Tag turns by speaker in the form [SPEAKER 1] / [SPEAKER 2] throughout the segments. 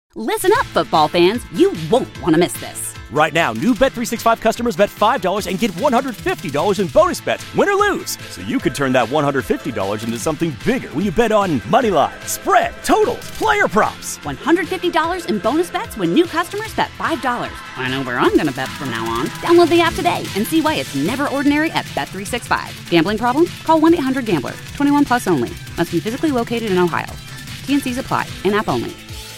[SPEAKER 1] Listen up, football fans. You won't want to miss this.
[SPEAKER 2] Right now, new Bet365 customers bet $5 and get $150 in bonus bets, win or lose. So you could turn that $150 into something bigger when you bet on money line, spread, totals, player props.
[SPEAKER 1] $150 in bonus bets when new customers bet $5. I know where I'm going to bet from now on. Download the app today and see why it's never ordinary at Bet365. Gambling problem? Call 1-800-GAMBLER. 21 plus only. Must be physically located in Ohio. T&Cs apply. In-app only.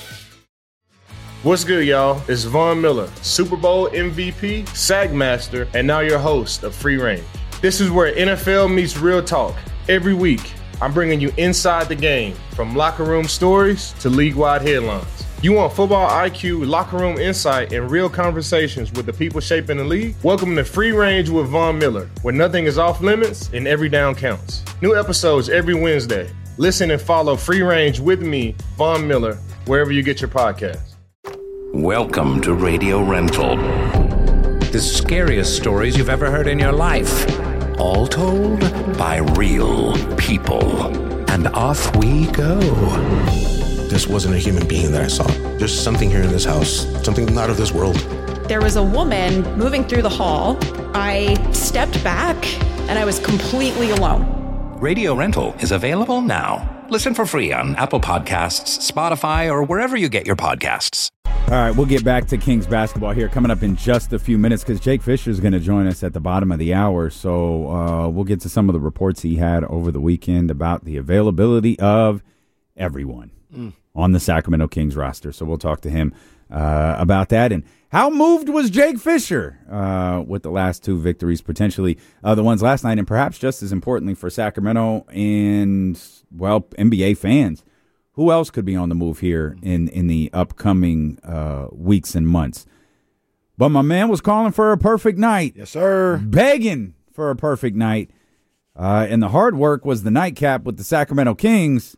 [SPEAKER 3] What's good, y'all? It's Von Miller, Super Bowl MVP, Sack Master, and now your host of Free Range. This is where NFL meets real talk. Every week, I'm bringing you inside the game, from locker room stories to league-wide headlines. You want football IQ, locker room insight, and real conversations with the people shaping the league? Welcome to Free Range with Von Miller, where nothing is off limits and every down counts. New episodes every Wednesday. Listen and follow Free Range with me, Von Miller, wherever you get your podcasts.
[SPEAKER 4] Welcome to Radio Rental. The scariest stories you've ever heard in your life. All told by real people. And off we go.
[SPEAKER 5] This wasn't a human being that I saw. There's something here in this house, something not of this world.
[SPEAKER 6] There was a woman moving through the hall. I stepped back and I was completely alone.
[SPEAKER 4] Radio Rental is available now. Listen for free on Apple Podcasts, Spotify, or wherever you get your podcasts.
[SPEAKER 7] All right, we'll get back to Kings basketball here coming up in just a few minutes because Jake Fisher is going to join us at the bottom of the hour. So we'll get to some of the reports he had over the weekend about the availability of everyone on the Sacramento Kings roster. So we'll talk to him about that. And how moved was Jake Fisher with the last two victories, potentially the ones last night, and perhaps just as importantly for Sacramento and, well, NBA fans. Who else could be on the move here in the upcoming weeks and months? But my man was calling for a perfect night.
[SPEAKER 5] Yes, sir.
[SPEAKER 7] Begging for a perfect night. And the hard work was the nightcap with the Sacramento Kings.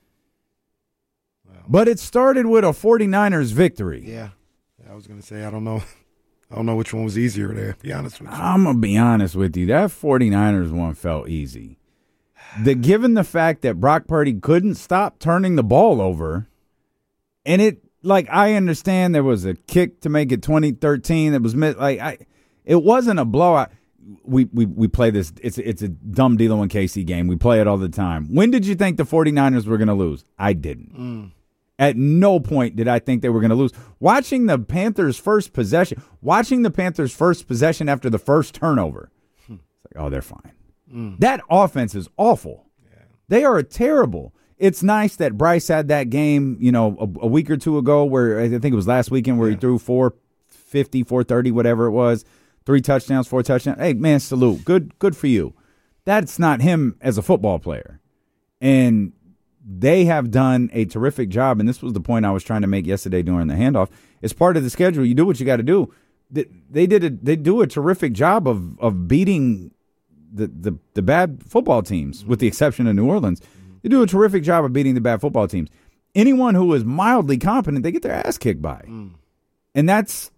[SPEAKER 7] Wow. But it started with a 49ers victory.
[SPEAKER 5] Yeah. I was going to say, I don't know which one was easier there, to be honest with you.
[SPEAKER 7] I'm going to be honest with you. That 49ers one felt easy. Given the fact that Brock Purdy couldn't stop turning the ball over, and I understand there was a kick to make it 2013 that was missed. It wasn't a blowout. We play this. It's a dumb D'Lo and KC game. We play it all the time. When did you think the 49ers were going to lose? I didn't. At no point did I think they were going to lose. Watching the Panthers' first possession after the first turnover, it's like, oh, they're fine. That offense is awful. Yeah. They are terrible. It's nice that Bryce had that game, a week or two ago where I think it was last weekend where he threw 450, 430, whatever it was, 3 touchdowns, 4 touchdowns. Hey, man, salute. Good for you. That's not him as a football player. And they have done a terrific job, and this was the point I was trying to make yesterday during the handoff. It's part of the schedule. You do what you got to do. They do a terrific job of beating the bad football teams, with the exception of New Orleans. They do a terrific job of beating the bad football teams. Anyone who is mildly competent, they get their ass kicked by. And that's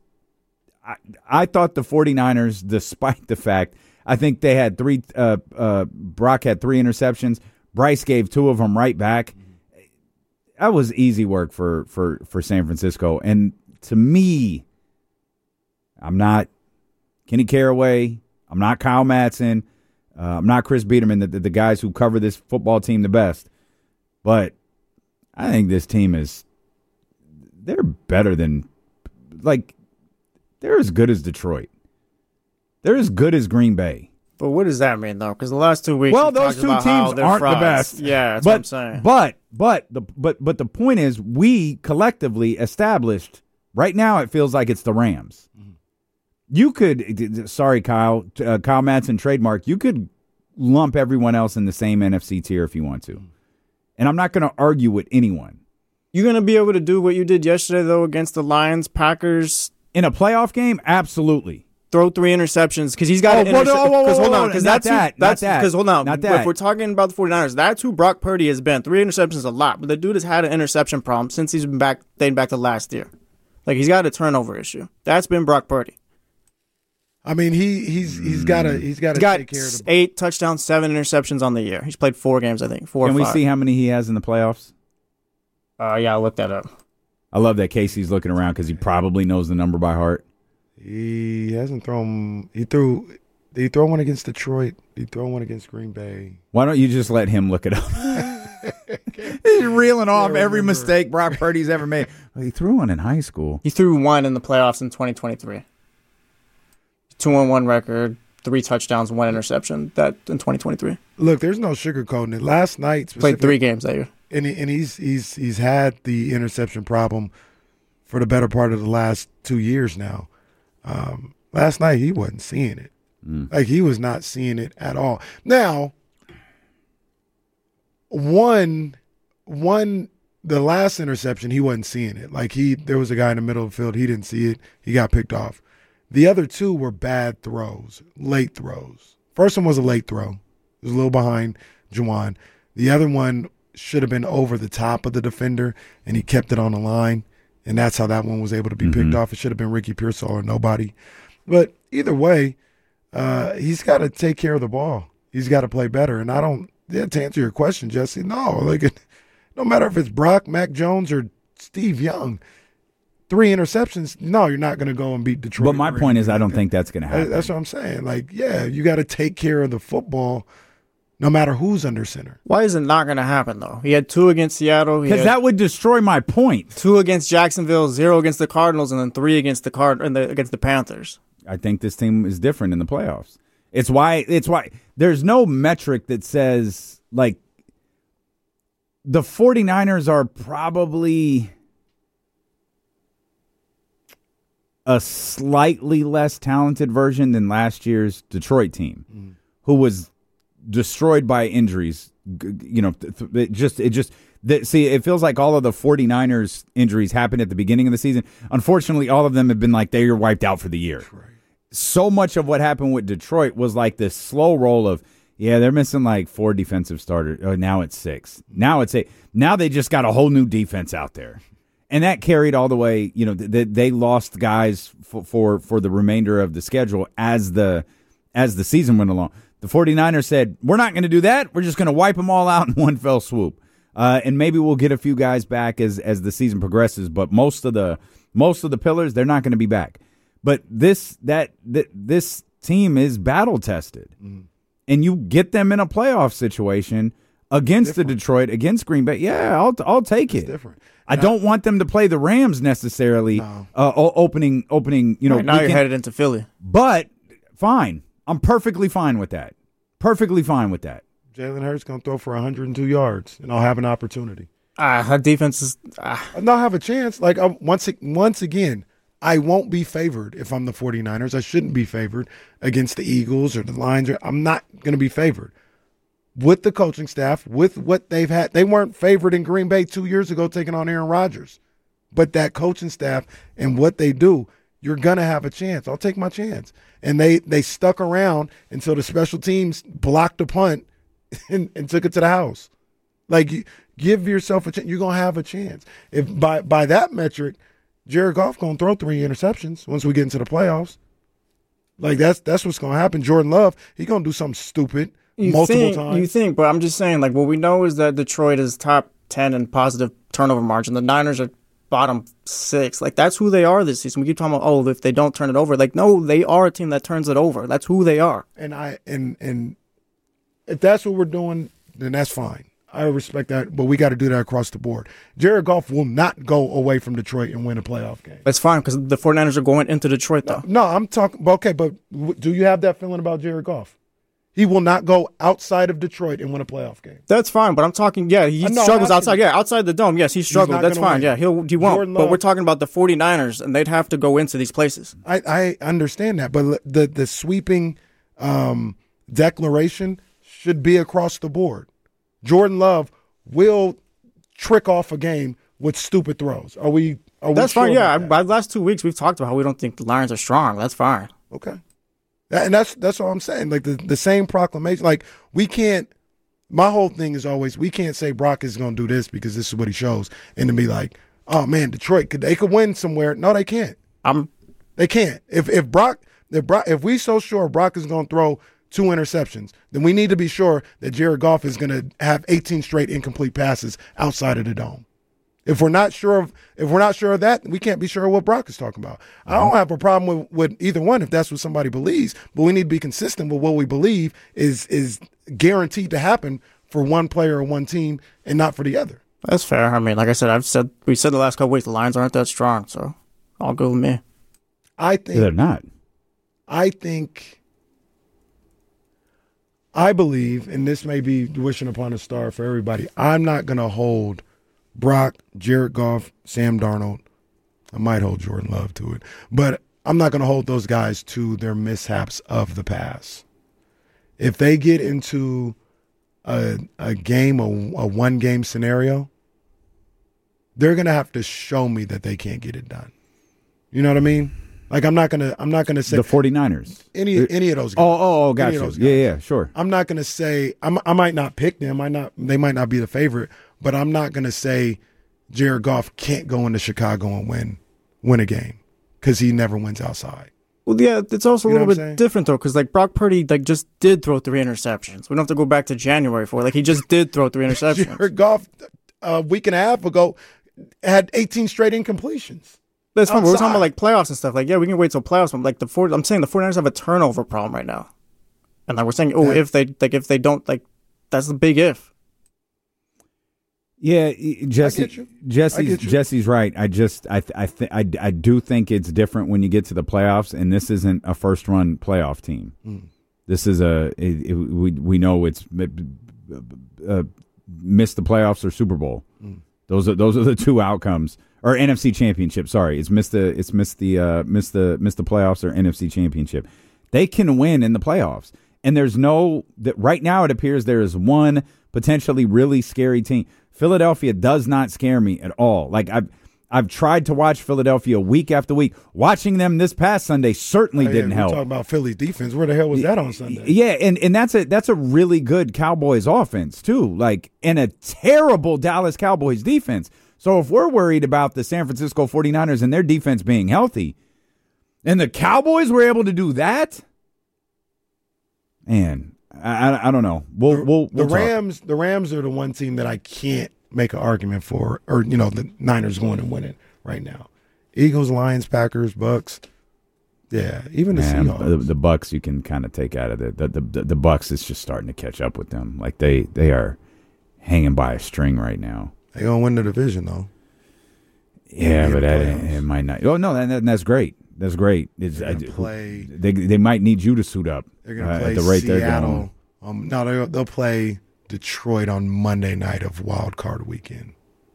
[SPEAKER 7] I thought the 49ers, despite the fact, I think they had Brock had 3 interceptions. Bryce gave 2 of them right back. That was easy work for San Francisco. And to me, I'm not Kenny Caraway. I'm not Kyle Madsen. I'm not Chris Biederman, the guys who cover this football team the best. But I think this team they're better than, they're as good as Detroit. They're as good as Green Bay.
[SPEAKER 8] But what does that mean, though? Because the last 2 weeks,
[SPEAKER 7] those two teams aren't the best.
[SPEAKER 8] Yeah, that's what I'm saying.
[SPEAKER 7] But the point is, we collectively established. Right now, it feels like it's the Rams. You could, sorry, Kyle Madsen trademark. You could lump everyone else in the same NFC tier if you want to, and I'm not going to argue with anyone.
[SPEAKER 8] You're going to be able to do what you did yesterday, though, against the Lions, Packers
[SPEAKER 7] in a playoff game. Absolutely.
[SPEAKER 8] Throw 3 interceptions because he's got to intercept. Because hold on, because
[SPEAKER 7] If
[SPEAKER 8] we're talking about the 49ers, that's who Brock Purdy has been. 3 interceptions a lot, but the dude has had an interception problem since he's been dating back to last year. He's got a turnover issue. That's been Brock Purdy.
[SPEAKER 5] I mean, he's got to take care of the
[SPEAKER 8] 8 touchdowns, 7 interceptions on the year. He's played 4 games, I think. 4 or 5.
[SPEAKER 7] Can we see how many he has in the playoffs?
[SPEAKER 8] Yeah, I'll look that up.
[SPEAKER 7] I love that Casey's looking around because he probably knows the number by heart.
[SPEAKER 9] He hasn't thrown. Did he throw one against Detroit? Did he throw one against Green Bay?
[SPEAKER 7] Why don't you just let him look it up? He's reeling off every mistake Brock Purdy's ever made. Well, he threw one in high school.
[SPEAKER 8] He threw one in the playoffs in 2023. 2-1 record, 3 touchdowns, 1 interception. That in 2023.
[SPEAKER 9] Look, there's no sugarcoating it. Last night,
[SPEAKER 8] played 3 games that year,
[SPEAKER 9] and he's had the interception problem for the better part of the last 2 years now. Last night he wasn't seeing it. Like, he was not seeing it at all. Now, the last interception, he wasn't seeing it. Like, there was a guy in the middle of the field. He didn't see it. He got picked off. The other 2 were bad throws, late throws. First one was a late throw. It was a little behind Juwan. The other one should have been over the top of the defender, and he kept it on the line, and that's how that one was able to be picked off. It should have been Ricky Pearsall or nobody. But either way, he's got to take care of the ball. He's got to play better. And to answer your question, Jesse, no. No matter if it's Brock, Mac Jones, or Steve Young, 3 interceptions, no, you're not going to go and beat Detroit.
[SPEAKER 7] But my point is I don't think that's going to happen.
[SPEAKER 9] That's what I'm saying. You got to take care of the football no matter who's under center.
[SPEAKER 8] Why is it not going to happen, though? He had 2 against Seattle.
[SPEAKER 7] Because that would destroy my point.
[SPEAKER 8] 2 against Jacksonville, 0 against the Cardinals, and then 3 against against the Panthers.
[SPEAKER 7] I think this team is different in the playoffs. It's why there's no metric that says, like, the 49ers are probably a slightly less talented version than last year's Detroit team, who was destroyed by injuries. It feels like all of the 49ers injuries happened at the beginning of the season. Unfortunately, all of them have been like they're wiped out for the year. Right. So much of what happened with Detroit was like this slow roll of, they're missing like 4 defensive starters. Oh, now it's 6. Now it's 8. Now they just got a whole new defense out there. And that carried all the way, they lost guys for the remainder of the schedule as the season went along. The 49ers said, we're not going to do that. We're just going to wipe them all out in one fell swoop. And maybe we'll get a few guys back as the season progresses, but most of the pillars, they're not going to be back. But this team is battle tested. And you get them in a playoff situation against the Detroit, against Green Bay. Yeah, I'll take it.
[SPEAKER 9] Different.
[SPEAKER 7] I don't want them to play the Rams necessarily. No. Opening.
[SPEAKER 8] Right, now you're headed into Philly.
[SPEAKER 7] But fine, I'm perfectly fine with that. Perfectly fine with that.
[SPEAKER 9] Jalen Hurts gonna throw for 102 yards, and I'll have an opportunity.
[SPEAKER 8] Her defense is.
[SPEAKER 9] And I'll have a chance. Like once again, I won't be favored if I'm the 49ers. I shouldn't be favored against the Eagles or the Lions. I'm not going to be favored. With the coaching staff, with what they've had. They weren't favored in Green Bay 2 years ago taking on Aaron Rodgers. But that coaching staff and what they do, you're going to have a chance. I'll take my chance. And they stuck around until the special teams blocked the punt and took it to the house. Like, you give yourself a chance. You're going to have a chance. If by that metric, Jared Goff going to throw 3 interceptions once we get into the playoffs. Like, that's what's going to happen. Jordan Love, he's going to do something stupid multiple times.
[SPEAKER 8] You think, but I'm just saying, like, what we know is that Detroit is top 10 in positive turnover margin. The Niners are bottom 6. Like, that's who they are this season. We keep talking about, if they don't turn it over. Like, no, they are a team that turns it over. That's who they are.
[SPEAKER 9] And if that's what we're doing, then that's fine. I respect that, but we got to do that across the board. Jared Goff will not go away from Detroit and win a playoff game.
[SPEAKER 8] That's fine, because the 49ers are going into Detroit, though.
[SPEAKER 9] No, I'm talking, okay, but do you have that feeling about Jared Goff? He will not go outside of Detroit and win a playoff game.
[SPEAKER 8] That's fine, but I'm talking, he struggles outside. Yeah, outside the dome, yes, he struggles. That's fine, win. Yeah, he won't. But we're talking about the 49ers, and they'd have to go into these places.
[SPEAKER 9] I understand that, but the sweeping declaration should be across the board. Jordan Love will trick off a game with stupid throws. Are we
[SPEAKER 8] That's fine, yeah. By the last 2 weeks, we've talked about how we don't think the Lions are strong. That's fine.
[SPEAKER 9] Okay. And that's all I'm saying. Like, the same proclamation. Like, we can't – my whole thing is always we can't say Brock is going to do this because this is what he shows and to be like, oh, man, Detroit, they could win somewhere. No, they can't. They can't. If we so sure Brock is going to throw – 2 interceptions, then we need to be sure that Jared Goff is going to have 18 straight incomplete passes outside of the dome. If we're not sure of that, we can't be sure of what Brock is talking about. I don't have a problem with either one if that's what somebody believes, but we need to be consistent with what we believe is guaranteed to happen for one player or one team and not for the other.
[SPEAKER 8] That's fair. I mean, like I said, we said the last couple weeks the Lions aren't that strong, so all good with me.
[SPEAKER 7] They're not.
[SPEAKER 9] I believe, and this may be wishing upon a star for everybody, I'm not going to hold Brock, Jared Goff, Sam Darnold. I might hold Jordan Love to it, but I'm not going to hold those guys to their mishaps of the past. If they get into a one-game scenario, they're going to have to show me that they can't get it done. You know what I mean? Like I'm not gonna say
[SPEAKER 7] the 49ers.
[SPEAKER 9] Any of those guys.
[SPEAKER 7] Oh, gotcha. Yeah, sure.
[SPEAKER 9] I'm not gonna say I might not pick them. They might not be the favorite, but I'm not gonna say Jared Goff can't go into Chicago and win a game because he never wins outside.
[SPEAKER 8] Well, yeah, it's also a little bit different though, because like Brock Purdy just did throw 3 interceptions. We don't have to go back to January for it. Like he just did throw 3 interceptions.
[SPEAKER 9] Jared Goff a week and a half ago had 18 straight incompletions.
[SPEAKER 8] That's fine. We're talking about like playoffs and stuff. Like, yeah, we can wait till playoffs. But like I'm saying the 49ers have a turnover problem right now, and like we're saying, if they don't, like that's the big if.
[SPEAKER 7] Yeah, Jesse's right. I do think it's different when you get to the playoffs, and this isn't a first run playoff team. This is we know it's missed the playoffs or Super Bowl. Those are the two outcomes. Or NFC Championship. Sorry, it's missed the playoffs or NFC Championship. They can win in the playoffs, and right now it appears there is one potentially really scary team. Philadelphia does not scare me at all. Like I've tried to watch Philadelphia week after week. Watching them this past Sunday certainly didn't help.
[SPEAKER 9] Talking about Philly's defense, where the hell was that on Sunday?
[SPEAKER 7] Yeah, and that's a really good Cowboys offense too. Like, and a terrible Dallas Cowboys defense. So if we're worried about the San Francisco 49ers and their defense being healthy, and the Cowboys were able to do that, man, I don't know.
[SPEAKER 9] The Rams are the one team that I can't make an argument for, or the Niners going and winning right now. Eagles, Lions, Packers, Bucks. Yeah, even the Seahawks.
[SPEAKER 7] The Bucks you can kind of take out of it. The Bucks is just starting to catch up with them. Like they are hanging by a string right now.
[SPEAKER 9] They're going to win the division, though.
[SPEAKER 7] Yeah, but it might not. Oh, no, that's great. That's great. They might need you to suit up.
[SPEAKER 9] They're going to play
[SPEAKER 7] at the rate
[SPEAKER 9] Seattle. They'll play Detroit on Monday night of Wild Card Weekend.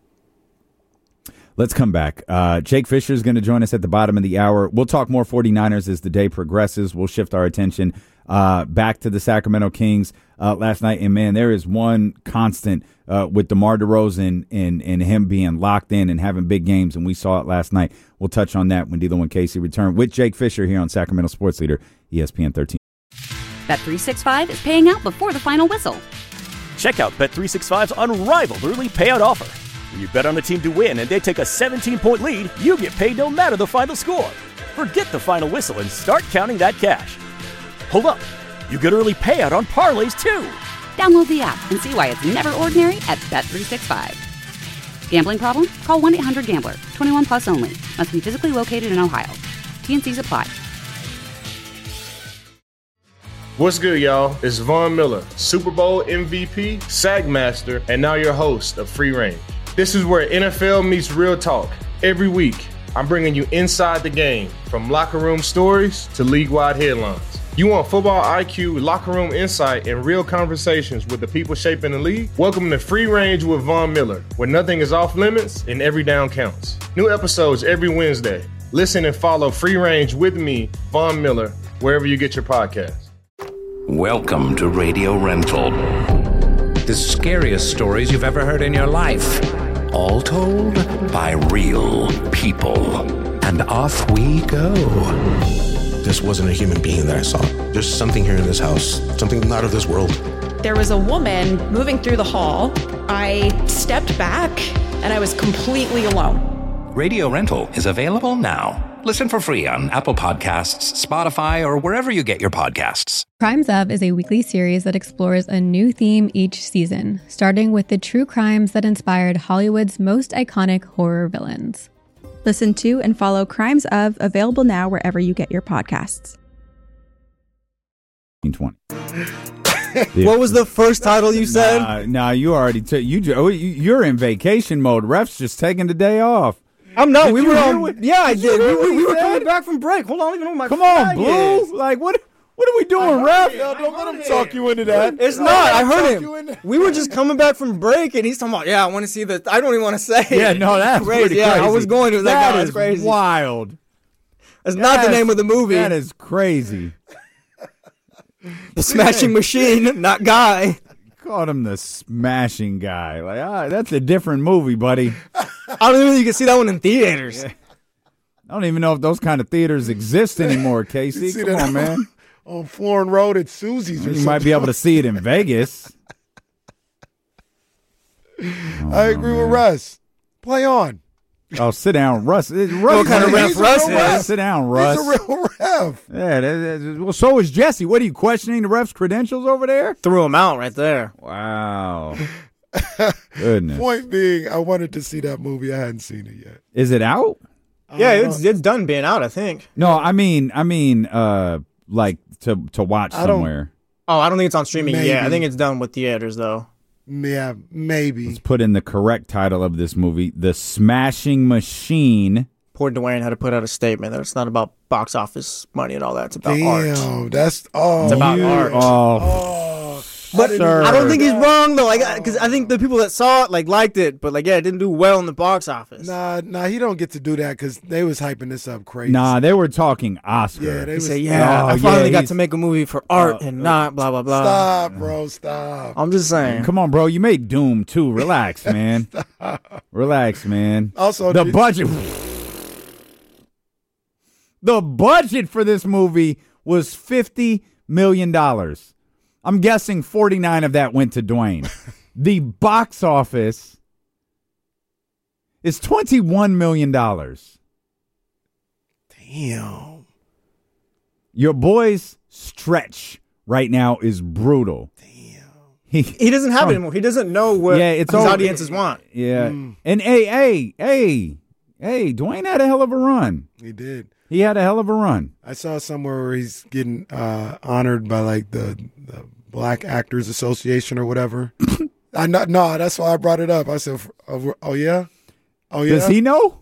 [SPEAKER 7] Let's come back. Jake Fisher is going to join us at the bottom of the hour. We'll talk more 49ers as the day progresses. We'll shift our attention back to the Sacramento Kings last night. And, man, there is one constant with DeMar DeRozan and him being locked in and having big games, and we saw it last night. We'll touch on that when D'Lo and Casey return with Jake Fisher here on Sacramento Sports Leader, ESPN 13.
[SPEAKER 1] Bet365 is paying out before the final whistle.
[SPEAKER 2] Check out Bet365's unrivaled early payout offer. When you bet on a team to win and they take a 17-point lead, you get paid no matter the final score. Forget the final whistle and start counting that cash. Hold up. You get early payout on parlays, too.
[SPEAKER 1] Download the app and see why it's never ordinary at Bet365. Gambling problem? Call 1-800-GAMBLER. 21 plus only. Must be physically located in Ohio. T&Cs apply.
[SPEAKER 3] What's good, y'all? It's Von Miller, Super Bowl MVP, Sack Master, and now your host of Free Range. This is where NFL meets real talk. Every week, I'm bringing you inside the game, from locker room stories to league-wide headlines. You want football IQ, locker room insight, and real conversations with the people shaping the league? Welcome to Free Range with Von Miller, where nothing is off limits and every down counts. New episodes every Wednesday. Listen and follow Free Range with me, Von Miller, wherever you get your podcasts.
[SPEAKER 4] Welcome to Radio Rental. The scariest stories you've ever heard in your life. All told by real people. And off we go.
[SPEAKER 5] This wasn't a human being that I saw. There's something here in this house, something not of this world.
[SPEAKER 6] There was a woman moving through the hall. I stepped back, and I was completely alone.
[SPEAKER 4] Radio Rental is available now. Listen for free on Apple Podcasts, Spotify, or wherever you get your podcasts.
[SPEAKER 10] Crimes Of is a weekly series that explores a new theme each season, starting with the true crimes that inspired Hollywood's most iconic horror villains.
[SPEAKER 11] Listen to and follow Crimes Of, available now wherever you get your podcasts.
[SPEAKER 7] 20.
[SPEAKER 8] What was the first title you said?
[SPEAKER 7] Nah, you already took. You're in vacation mode. Ref's just taking the day off.
[SPEAKER 8] I'm not.
[SPEAKER 7] Did
[SPEAKER 8] We
[SPEAKER 7] you
[SPEAKER 8] were
[SPEAKER 7] hear
[SPEAKER 8] on.
[SPEAKER 7] what-
[SPEAKER 8] Yeah, I
[SPEAKER 7] did you
[SPEAKER 8] did.
[SPEAKER 7] hear what
[SPEAKER 8] We
[SPEAKER 7] he
[SPEAKER 8] were
[SPEAKER 7] said?
[SPEAKER 8] coming back from break. Hold on, I don't even know what my
[SPEAKER 7] Come on,
[SPEAKER 8] flag
[SPEAKER 7] Blue.
[SPEAKER 8] is.
[SPEAKER 7] Like what are we doing, Ref?
[SPEAKER 9] Yo, don't let him talk you into that.
[SPEAKER 8] It's not. I heard him. We were just coming back from break, and he's talking about, I want to see the. I don't even want to say.
[SPEAKER 7] Yeah, no, that's
[SPEAKER 8] crazy.
[SPEAKER 7] pretty
[SPEAKER 8] Yeah,
[SPEAKER 7] crazy.
[SPEAKER 8] I was going to.
[SPEAKER 7] That
[SPEAKER 8] That's
[SPEAKER 7] is
[SPEAKER 8] crazy.
[SPEAKER 7] wild.
[SPEAKER 8] That's not the name of the movie.
[SPEAKER 7] That is crazy.
[SPEAKER 8] The Smashing Machine, not Guy.
[SPEAKER 7] Called him the smashing guy. Like, that's a different movie, buddy.
[SPEAKER 8] I don't even think you can see that one in theaters.
[SPEAKER 7] I don't even know if those kind of theaters exist anymore, Casey.
[SPEAKER 9] see
[SPEAKER 7] Come
[SPEAKER 9] that
[SPEAKER 7] on, man.
[SPEAKER 9] On Florin Road at Susie's or
[SPEAKER 7] You
[SPEAKER 9] something.
[SPEAKER 7] might be able to see it in Vegas.
[SPEAKER 9] I agree with Russ. Play on.
[SPEAKER 7] Oh, sit down, Russ.
[SPEAKER 8] What kind of ref
[SPEAKER 9] He's a
[SPEAKER 8] Russ
[SPEAKER 9] real ref.
[SPEAKER 8] is?
[SPEAKER 7] Sit down, Russ.
[SPEAKER 9] He's a real ref.
[SPEAKER 7] Yeah, well, so is Jesse. What are you questioning the ref's credentials over there?
[SPEAKER 8] Threw him out right there.
[SPEAKER 7] Wow. Goodness.
[SPEAKER 9] Point being, I wanted to see that movie. I hadn't seen it yet.
[SPEAKER 7] Is it out?
[SPEAKER 8] Yeah, it's done being out, I think.
[SPEAKER 7] No, I mean, like to watch
[SPEAKER 9] I don't-
[SPEAKER 7] somewhere.
[SPEAKER 8] Oh, I don't think it's on streaming yet. I
[SPEAKER 9] Maybe.
[SPEAKER 8] think it's done with theaters, though.
[SPEAKER 9] Yeah, maybe.
[SPEAKER 7] Let's put in the correct title of this movie: The Smashing Machine.
[SPEAKER 8] Poor Dwayne had to put out a statement that it's not about box office money and all that. It's about art.
[SPEAKER 9] Damn, that's oh.
[SPEAKER 8] It's about art.
[SPEAKER 7] Oh,
[SPEAKER 8] But
[SPEAKER 7] Sir.
[SPEAKER 8] I don't think he's wrong though, because I think the people that saw it liked it, but it didn't do well in the box office.
[SPEAKER 9] Nah, he don't get to do that because they was hyping this up crazy.
[SPEAKER 7] nah, they were talking Oscar.
[SPEAKER 9] Yeah, they
[SPEAKER 8] He
[SPEAKER 9] was.
[SPEAKER 8] said,
[SPEAKER 7] Oh,
[SPEAKER 8] I finally got
[SPEAKER 7] he's-
[SPEAKER 8] to make a movie for art and not blah blah blah.
[SPEAKER 9] Stop, bro. Stop.
[SPEAKER 8] I'm just saying.
[SPEAKER 7] Come on, bro. You made Doom too. Relax, man. Relax, man.
[SPEAKER 9] Also,
[SPEAKER 7] the
[SPEAKER 9] did-
[SPEAKER 7] budget. The budget for this movie was $50 million. I'm guessing 49 of that went to Dwayne. The box office is $21 million.
[SPEAKER 9] Damn.
[SPEAKER 7] Your boy's stretch right now is brutal.
[SPEAKER 8] He doesn't have it anymore. He doesn't know what his audiences want.
[SPEAKER 7] Yeah. And hey, Dwayne had a hell of a run.
[SPEAKER 9] He did.
[SPEAKER 7] He had a hell of a run.
[SPEAKER 9] I saw somewhere where he's getting honored by the Black Actors Association or whatever. No, that's why I brought it up. I said, "Oh yeah, oh yeah."
[SPEAKER 7] Does he know?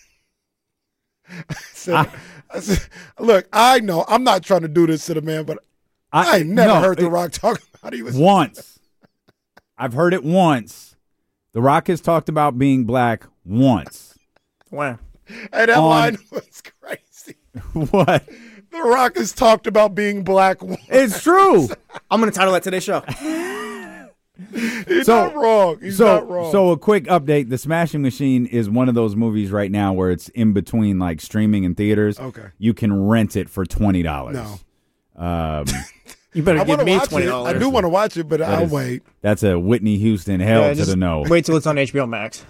[SPEAKER 9] I said, "Look, I know. I'm not trying to do this to the man, but I ain't never heard The Rock talk about he was
[SPEAKER 7] once. I've heard it once. The Rock has talked about being black once.
[SPEAKER 8] When?
[SPEAKER 9] Hey, that line was crazy.
[SPEAKER 7] What?
[SPEAKER 9] The Rock has talked about being black once.
[SPEAKER 7] It's true.
[SPEAKER 8] I'm going to title that today's show.
[SPEAKER 9] He's not wrong. He's not wrong.
[SPEAKER 7] So a quick update. The Smashing Machine is one of those movies right now where it's in between like streaming and theaters.
[SPEAKER 9] Okay.
[SPEAKER 7] You can rent it for $20.
[SPEAKER 9] No.
[SPEAKER 8] You better
[SPEAKER 9] I
[SPEAKER 8] give
[SPEAKER 9] wanna
[SPEAKER 8] me
[SPEAKER 9] watch it.
[SPEAKER 8] $20.
[SPEAKER 9] I do want to watch it, but I'll
[SPEAKER 7] is-
[SPEAKER 9] wait.
[SPEAKER 7] That's a Whitney Houston hell to
[SPEAKER 8] just
[SPEAKER 7] the no.
[SPEAKER 8] Wait till it's on HBO Max.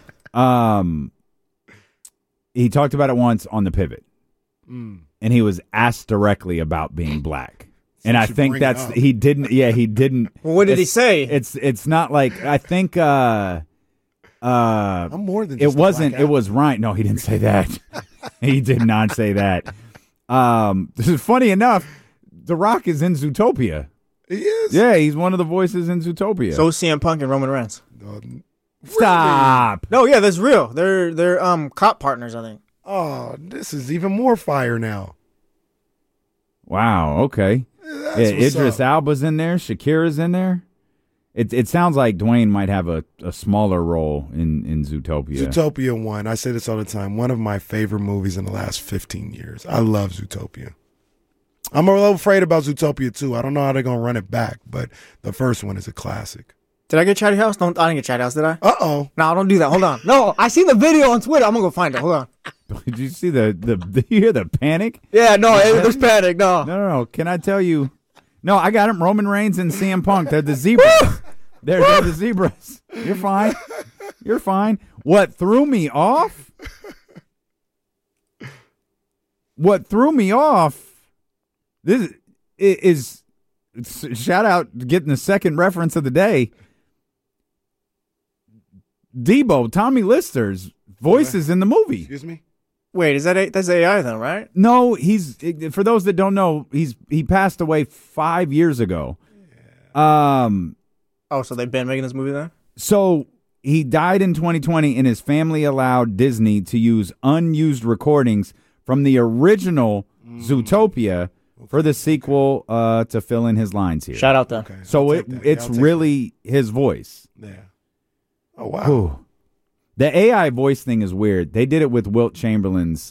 [SPEAKER 7] He talked about it once on The Pivot. And he was asked directly about being black. And I
[SPEAKER 9] should
[SPEAKER 7] think
[SPEAKER 9] bring it
[SPEAKER 7] that's
[SPEAKER 9] up.
[SPEAKER 7] he didn't
[SPEAKER 8] Well, what did he
[SPEAKER 7] it's-
[SPEAKER 8] say?
[SPEAKER 7] It's not like I think
[SPEAKER 9] I'm more than
[SPEAKER 7] it
[SPEAKER 9] just a
[SPEAKER 7] wasn't
[SPEAKER 9] black
[SPEAKER 7] it was Ryan. No, he didn't say that. He did not say that. Funny enough, The Rock is in Zootopia.
[SPEAKER 9] He is.
[SPEAKER 7] Yeah, he's one of the voices in Zootopia.
[SPEAKER 8] So is CM Punk and Roman Reigns.
[SPEAKER 7] Stop.
[SPEAKER 8] No, yeah, that's real. They're cop partners, I think.
[SPEAKER 9] Oh, this is even more fire now.
[SPEAKER 7] Wow, okay.
[SPEAKER 9] That's
[SPEAKER 7] Yeah,
[SPEAKER 9] what's
[SPEAKER 7] Idris
[SPEAKER 9] up.
[SPEAKER 7] Elba's in there, Shakira's in there. It sounds like Dwayne might have a smaller role in Zootopia.
[SPEAKER 9] Zootopia 1. I say this all the time. One of my favorite movies in the last 15 years. I love Zootopia. I'm a little afraid about Zootopia 2. I don't know how they're going to run it back, but the first one is a classic.
[SPEAKER 8] Did I get Chatty House? No, I didn't get Chatty House, did I?
[SPEAKER 9] Uh-oh.
[SPEAKER 8] No, don't do that. Hold on. No, I seen the video on Twitter. I'm going to go find it. Hold on.
[SPEAKER 7] Did you see the you hear the panic?
[SPEAKER 8] Yeah, no, there's panic. No.
[SPEAKER 7] No. Can I tell you? No, I got him. Roman Reigns and CM Punk. They're the zebras. They're the zebras. You're fine. You're fine. What threw me off what threw me off, this is shout out getting the second reference of the day. Debo, Tommy Lister's voices in the movie.
[SPEAKER 9] Excuse me?
[SPEAKER 8] Wait, that's AI then, right?
[SPEAKER 7] No, for those that don't know, he passed away 5 years ago.
[SPEAKER 8] Oh, so they've been making this movie then?
[SPEAKER 7] So he died in 2020, and his family allowed Disney to use unused recordings from the original Zootopia for the sequel to fill in his lines here.
[SPEAKER 8] Shout out to.
[SPEAKER 9] Okay,
[SPEAKER 7] So it's really his voice.
[SPEAKER 9] Yeah. Oh, wow.
[SPEAKER 7] Ooh. The AI voice thing is weird. They did it with Wilt Chamberlain's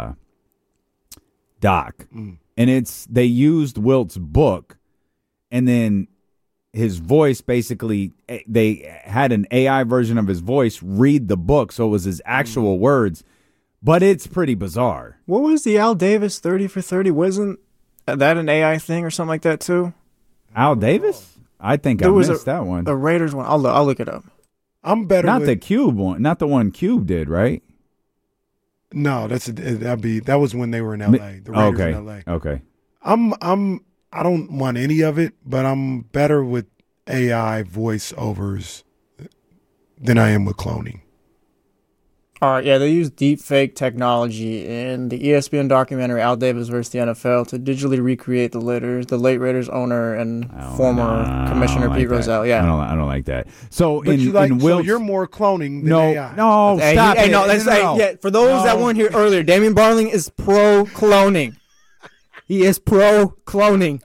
[SPEAKER 7] doc. And they used Wilt's book, and then his voice basically, they had an AI version of his voice read the book, so it was his actual words, but it's pretty bizarre.
[SPEAKER 8] What was the Al Davis 30 for 30? Wasn't that an AI thing or something like that too?
[SPEAKER 7] Al Davis? I think I missed that one.
[SPEAKER 8] The Raiders one. I'll look it up.
[SPEAKER 9] I'm better
[SPEAKER 7] Not
[SPEAKER 9] with,
[SPEAKER 7] the Cube one. Not the one Cube did, right?
[SPEAKER 9] No, that was when they were in LA. The Raiders in LA.
[SPEAKER 7] Okay.
[SPEAKER 9] I don't want any of it, but I'm better with AI voiceovers than I am with cloning.
[SPEAKER 8] All right, yeah, they use deepfake technology in the ESPN documentary Al Davis versus the NFL to digitally recreate the late Raiders owner and former commissioner Pete Rozelle. Yeah,
[SPEAKER 7] I don't like that. So
[SPEAKER 9] But so you're more cloning than AI.
[SPEAKER 7] No, stop it.
[SPEAKER 8] Yeah, for those that weren't here earlier, Damian Barling is pro cloning. He is pro cloning.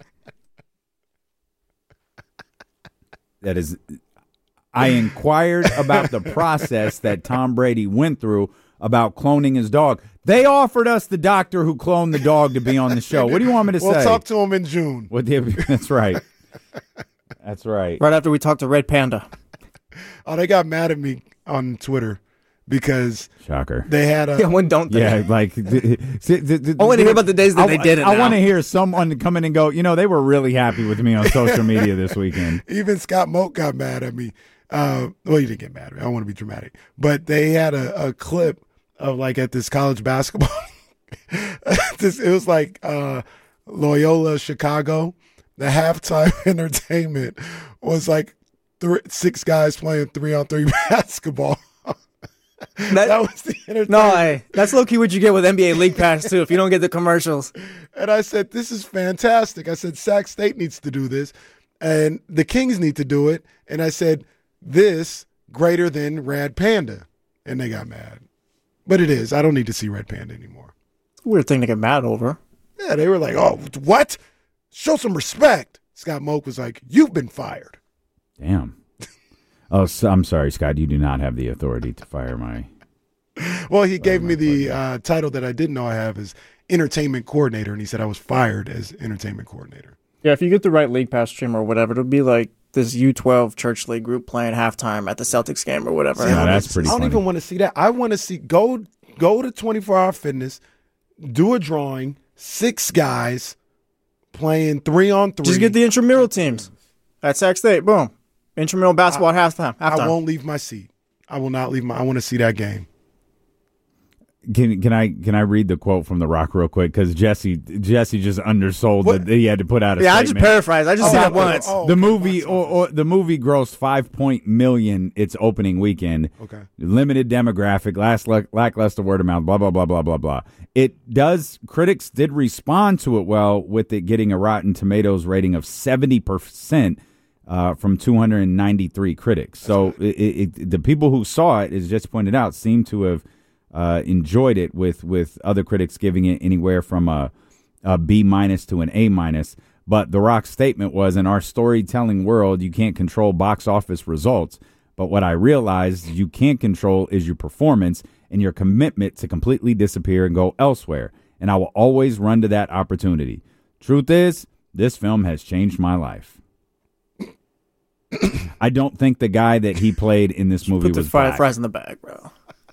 [SPEAKER 7] That is, I inquired about the process that Tom Brady went through about cloning his dog. They offered us the doctor who cloned the dog to be on the show. What do you want me to say?
[SPEAKER 9] We'll talk to him in June.
[SPEAKER 7] That's right. That's right.
[SPEAKER 8] Right after we talked to Red Panda.
[SPEAKER 9] Oh, they got mad at me on Twitter because
[SPEAKER 7] shocker.
[SPEAKER 9] They had a
[SPEAKER 8] when don't they?
[SPEAKER 7] Yeah, like
[SPEAKER 8] I want to hear about the days that they did it.
[SPEAKER 7] I want to hear someone come in and go, they were really happy with me on social media this weekend.
[SPEAKER 9] Even Scott Moak got mad at me. Well, he didn't get mad at me. I don't want to be dramatic. But they had a clip of like at this college basketball. It was like Loyola Chicago. The halftime entertainment was like 6 guys playing 3-on-3 basketball. That was the entertainment.
[SPEAKER 8] No, that's low-key what you get with NBA League Pass, too, if you don't get the commercials.
[SPEAKER 9] And I said, this is fantastic. I said, Sac State needs to do this, and the Kings need to do it. And I said, this greater than Red Panda. And they got mad. But it is. I don't need to see Red Panda anymore.
[SPEAKER 8] It's a weird thing to get mad over.
[SPEAKER 9] Yeah, they were like, oh, what? Show some respect. Scott Moak was like, you've been fired.
[SPEAKER 7] Damn. Oh, so, I'm sorry, Scott. You do not have the authority to fire my...
[SPEAKER 9] Well, he gave me the title that I didn't know I have as entertainment coordinator, and he said I was fired as entertainment coordinator.
[SPEAKER 8] Yeah, if you get the right League Pass stream or whatever, it'll be like this U12 Church League group playing halftime at the Celtics game or whatever.
[SPEAKER 7] See, that's pretty funny.
[SPEAKER 9] I don't even want to see that. I want to see, go to 24 Hour Fitness, do a drawing, 6 guys playing 3-on-3.
[SPEAKER 8] Just get the intramural teams at Sac State. Boom. Intramural basketball at halftime.
[SPEAKER 9] I won't leave my seat. I will not leave I want to see that game.
[SPEAKER 7] Can I read the quote from The Rock real quick? Because Jesse just undersold that he had to put out a statement.
[SPEAKER 8] I just paraphrased. I just said it once.
[SPEAKER 7] The movie the movie grossed $5 million its opening weekend.
[SPEAKER 9] Okay.
[SPEAKER 7] Limited demographic, lackluster word of mouth, blah blah blah blah blah blah. Critics did respond to it well, with it getting a Rotten Tomatoes rating of 70%. From 293 critics. So the people who saw it, as just pointed out, seem to have enjoyed it, with other critics giving it anywhere from a B- to an A-. But The Rock's statement was, in our storytelling world, you can't control box office results. But what I realized you can't control is your performance and your commitment to completely disappear and go elsewhere. And I will always run to that opportunity. Truth is, this film has changed my life. I don't think the guy that he played in this movie was black.
[SPEAKER 8] Put the fries in the bag, bro.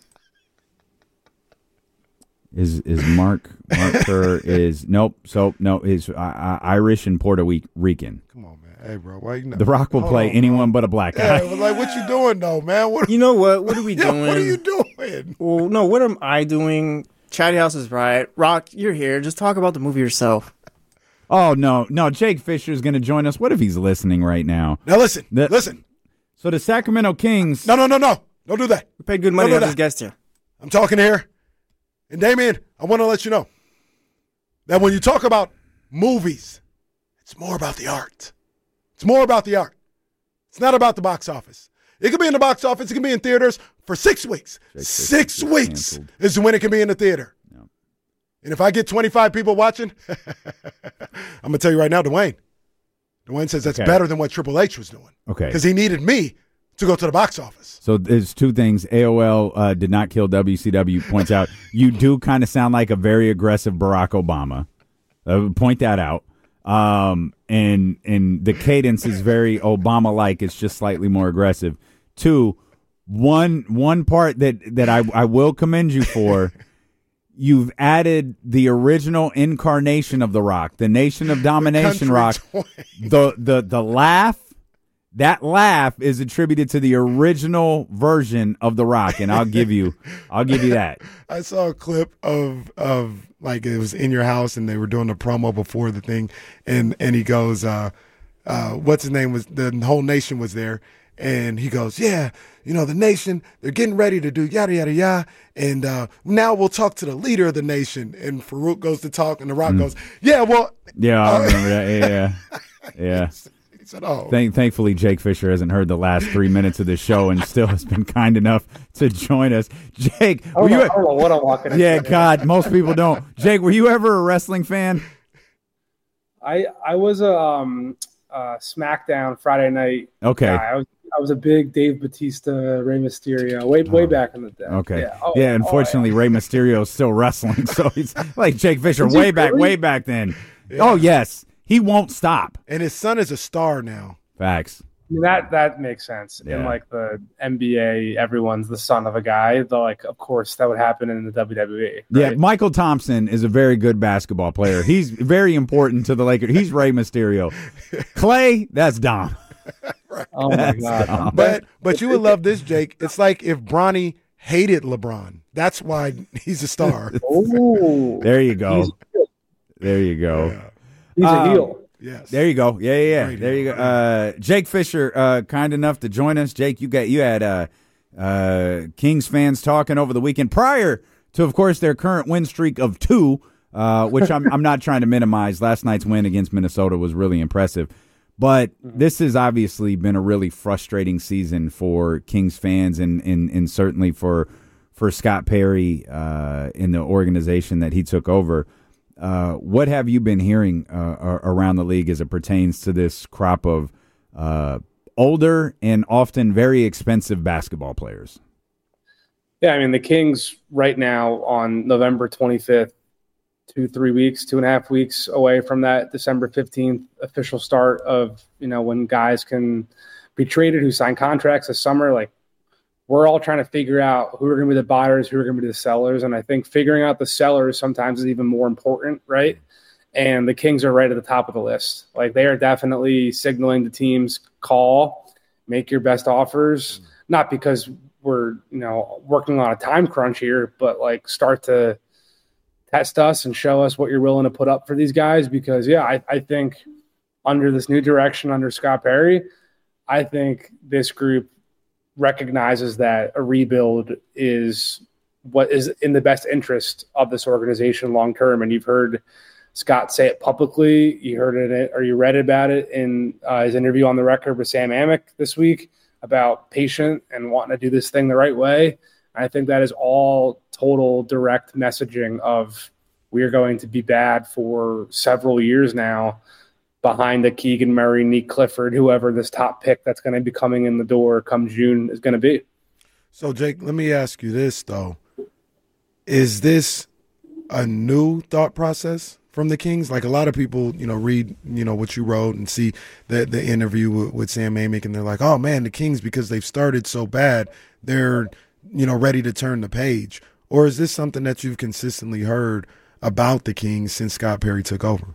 [SPEAKER 7] Is Mark Kerr is nope. So no, is Irish and Puerto Rican.
[SPEAKER 9] Come on, man. Hey, bro. Why you not?
[SPEAKER 7] The Rock will play anyone but a black guy.
[SPEAKER 9] Yeah, like, what you doing though, man?
[SPEAKER 8] You know what? What are we doing?
[SPEAKER 9] What are you doing?
[SPEAKER 8] Well, no. What am I doing? Chatty House is right. Rock, you're here. Just talk about the movie yourself.
[SPEAKER 7] Oh, no. Jake Fisher's going to join us. What if he's listening right now?
[SPEAKER 9] Now listen. Listen.
[SPEAKER 7] So the Sacramento Kings.
[SPEAKER 9] No. Don't do that.
[SPEAKER 8] We paid good money to have this guest here.
[SPEAKER 9] I'm talking here. And Damien, I want to let you know that when you talk about movies, it's more about the art. It's more about the art. It's not about the box office. It could be in the box office. It can be in theaters for 6 weeks. 6 weeks canceled. Is when it can be in the theater. Yep. And if I get 25 people watching, I'm going to tell you right now, Dwayne says that's better than what Triple H was doing.
[SPEAKER 7] Okay.
[SPEAKER 9] Because he needed me to go to the box office.
[SPEAKER 7] So there's two things. AOL did not kill WCW points out. You do kind of sound like a very aggressive Barack Obama. Point that out. And the cadence is very Obama-like. It's just slightly more aggressive. Two, one part that I will commend you for, you've added the original incarnation of The Rock, the Nation of Domination Rock. The laugh, that laugh is attributed to the original version of The Rock, and I'll give you that.
[SPEAKER 9] I saw a clip of like it was in your house and they were doing the promo before the thing, and he goes, what's his name, was the whole nation was there. And he goes, yeah, the nation, they're getting ready to do yada, yada, yada. And now we'll talk to the leader of the nation. And Farouk goes to talk, and The Rock goes, yeah, well.
[SPEAKER 7] Yeah, I remember that. Yeah.
[SPEAKER 9] He said, oh.
[SPEAKER 7] Thankfully, Jake Fisher hasn't heard the last 3 minutes of the show and still has been kind enough to join us. Jake,
[SPEAKER 12] I don't know what I'm walking into.
[SPEAKER 7] Yeah, God, most people don't. Jake, were you ever a wrestling fan?
[SPEAKER 12] I was a SmackDown Friday night guy. I was a big Dave Bautista, Rey Mysterio, way back in the day.
[SPEAKER 7] Okay. Unfortunately, Rey Mysterio is still wrestling, so he's like Jake Fisher way back then. Yeah. Oh, yes. He won't stop.
[SPEAKER 9] And his son is a star now.
[SPEAKER 7] Facts.
[SPEAKER 12] I mean, that makes sense. Yeah. In like the NBA, everyone's the son of a guy. Of course, that would happen in the WWE. Right?
[SPEAKER 7] Yeah, Michael Thompson is a very good basketball player. He's very important to the Lakers. He's Rey Mysterio. Clay, that's Dom.
[SPEAKER 9] Right.
[SPEAKER 12] Oh my God!
[SPEAKER 9] But you would love this, Jake. It's like if Bronny hated LeBron. That's why he's a star.
[SPEAKER 12] Oh,
[SPEAKER 7] there you go. There you go.
[SPEAKER 12] Yeah. He's a heel.
[SPEAKER 9] Yes.
[SPEAKER 7] There you go. Yeah. There you go. Jake Fisher, kind enough to join us. Jake, you had Kings fans talking over the weekend prior to, of course, their current win streak of 2, which I'm not trying to minimize. Last night's win against Minnesota was really impressive. But this has obviously been a really frustrating season for Kings fans and certainly for Scott Perry in the organization that he took over. What have you been hearing around the league as it pertains to this crop of older and often very expensive basketball players?
[SPEAKER 12] Yeah, I mean, the Kings right now on November 25th, 2.5 weeks away from that December 15th official start of, when guys can be traded who sign contracts this summer. Like, we're all trying to figure out who are going to be the buyers, who are going to be the sellers. And I think figuring out the sellers sometimes is even more important, right? And the Kings are right at the top of the list. Like, they are definitely signaling to teams, call, make your best offers, not because we're, working on a time crunch here, but start to test us and show us what you're willing to put up for these guys. Because, I think under this new direction under Scott Perry, I think this group recognizes that a rebuild is what is in the best interest of this organization long term. And you've heard Scott say it publicly. You heard it, or you read about it in his interview on the record with Sam Amick this week about patient and wanting to do this thing the right way. I think that is all total direct messaging of we are going to be bad for several years now behind the Keegan Murray, Nick Clifford, whoever this top pick that's going to be coming in the door come June is going to be.
[SPEAKER 9] So, Jake, let me ask you this, though. Is this a new thought process from the Kings? Like, a lot of people, read, what you wrote and see the interview with Sam Amick, and they're like, oh, man, the Kings, because they've started so bad, they're, ready to turn the page. Or is this something that you've consistently heard about the Kings since Scott Perry took over?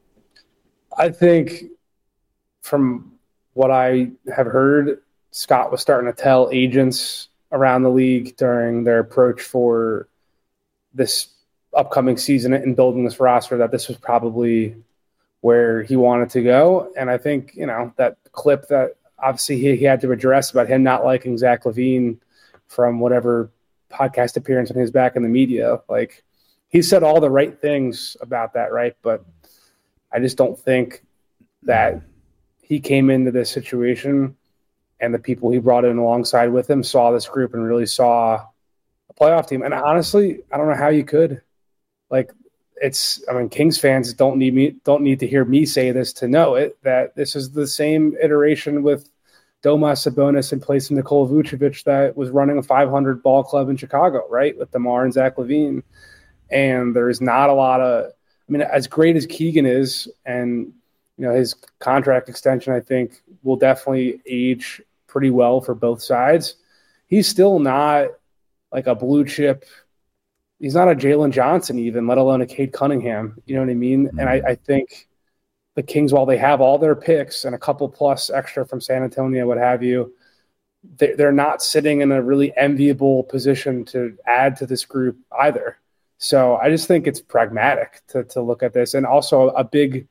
[SPEAKER 12] I think from what I have heard, Scott was starting to tell agents around the league during their approach for this upcoming season and building this roster that this was probably where he wanted to go. And I think, that clip that obviously he had to address about him not liking Zach LaVine from whatever podcast appearance when he was back in the media, like he said all the right things about that, right? But I just don't think that he came into this situation and the people he brought in alongside with him saw this group and really saw a playoff team. And honestly, I don't know how you could. Like, Kings fans don't need to hear me say this to know it, that this is the same iteration with Domas Sabonis in place of Nikola Vucevic that was running a 500 ball club in Chicago, right, with DeMar and Zach LaVine. And there's not a lot of as great as Keegan is, and his contract extension, I think, will definitely age pretty well for both sides. He's still not like a blue chip. He's not a Jalen Johnson even, let alone a Cade Cunningham. You know what I mean? And I think the Kings, while they have all their picks and a couple plus extra from San Antonio, what have you, they're not sitting in a really enviable position to add to this group either. So I just think it's pragmatic to look at this. And also a big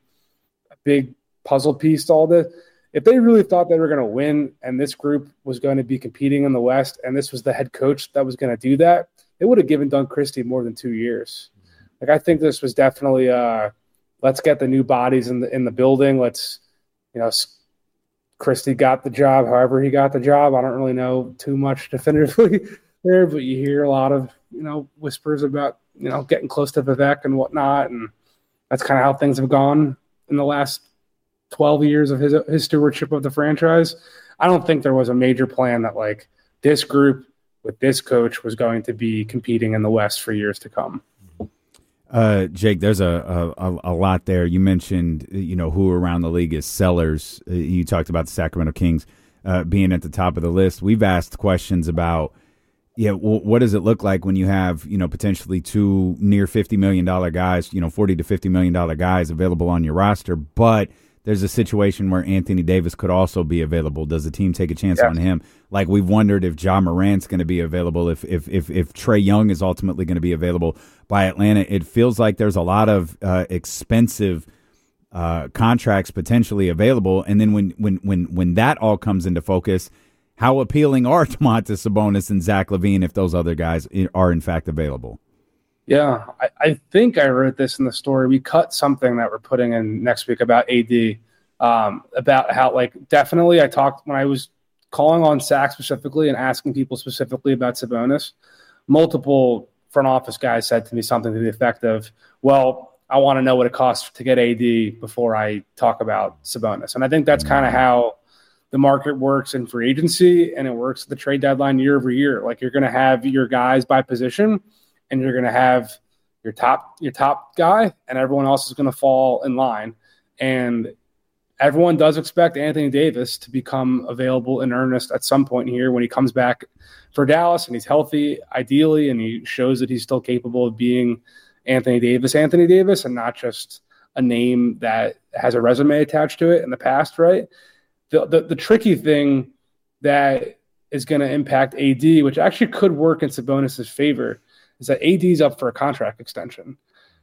[SPEAKER 12] puzzle piece to all this. If they really thought they were going to win and this group was going to be competing in the West and this was the head coach that was going to do that, they would have given Doug Christie more than 2 years. Like, I think this was definitely let's get the new bodies in the building. Let's, Christie got the job however he got the job. I don't really know too much definitively there, but you hear a lot of, whispers about, getting close to Vivek and whatnot. And that's kind of how things have gone in the last 12 years of his stewardship of the franchise. I don't think there was a major plan that like this group with this coach was going to be competing in the West for years to come.
[SPEAKER 7] Jake, there's a lot there. You mentioned, who around the league is sellers. You talked about the Sacramento Kings being at the top of the list. We've asked questions about, what does it look like when you have, potentially two near $50 million guys, $40 to $50 million guys available on your roster, but there's a situation where Anthony Davis could also be available. Does the team take a chance on him? Like, we've wondered if Ja Morant's going to be available, if Trae Young is ultimately going to be available by Atlanta. It feels like there's a lot of expensive contracts potentially available. And then when that all comes into focus, how appealing are Domantas Sabonis and Zach LaVine if those other guys are in fact available?
[SPEAKER 12] Yeah, I think I wrote this in the story. We cut something that we're putting in next week about AD, about how, definitely I talked when I was calling on Sac specifically and asking people specifically about Sabonis. Multiple front office guys said to me something to the effect of, well, I want to know what it costs to get AD before I talk about Sabonis. And I think that's kind of how the market works in free agency, and it works at the trade deadline year over year. Like, you're going to have your guys by position, and you're going to have your top guy, and everyone else is going to fall in line. And everyone does expect Anthony Davis to become available in earnest at some point here when he comes back for Dallas and he's healthy, ideally, and he shows that he's still capable of being Anthony Davis, and not just a name that has a resume attached to it in the past, right? The tricky thing that is going to impact AD, which actually could work in Sabonis' favor, is that AD is up for a contract extension,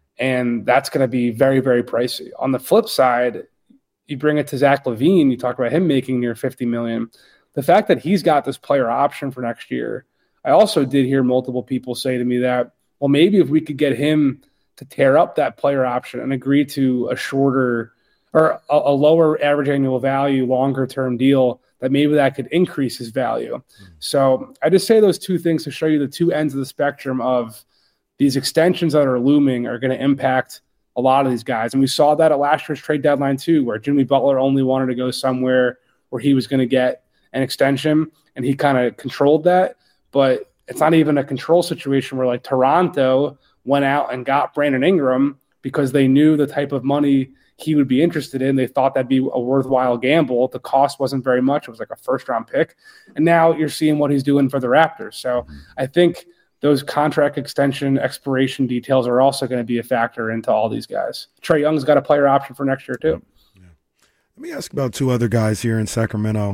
[SPEAKER 12] and that's going to be very, very pricey. On the flip side, you bring it to Zach LaVine, you talk about him making near $50 million. The fact that he's got this player option for next year, I also did hear multiple people say to me that, well, maybe if we could get him to tear up that player option and agree to a shorter or a lower average annual value, longer term deal, that maybe that could increase his value. So I just say those two things to show you the two ends of the spectrum of these extensions that are looming are going to impact a lot of these guys. And we saw that at last year's trade deadline too, where Jimmy Butler only wanted to go somewhere where he was going to get an extension, and he kind of controlled that. But it's not even a control situation where like Toronto went out and got Brandon Ingram because they knew the type of money he would be interested in. They thought that'd be a worthwhile gamble. The cost wasn't very much. It was like a first-round pick. And now you're seeing what he's doing for the Raptors. So I think those contract extension expiration details are also going to be a factor into all these guys. Trae Young's got a player option for next year too.
[SPEAKER 9] Yeah. Let me ask about two other guys here in Sacramento,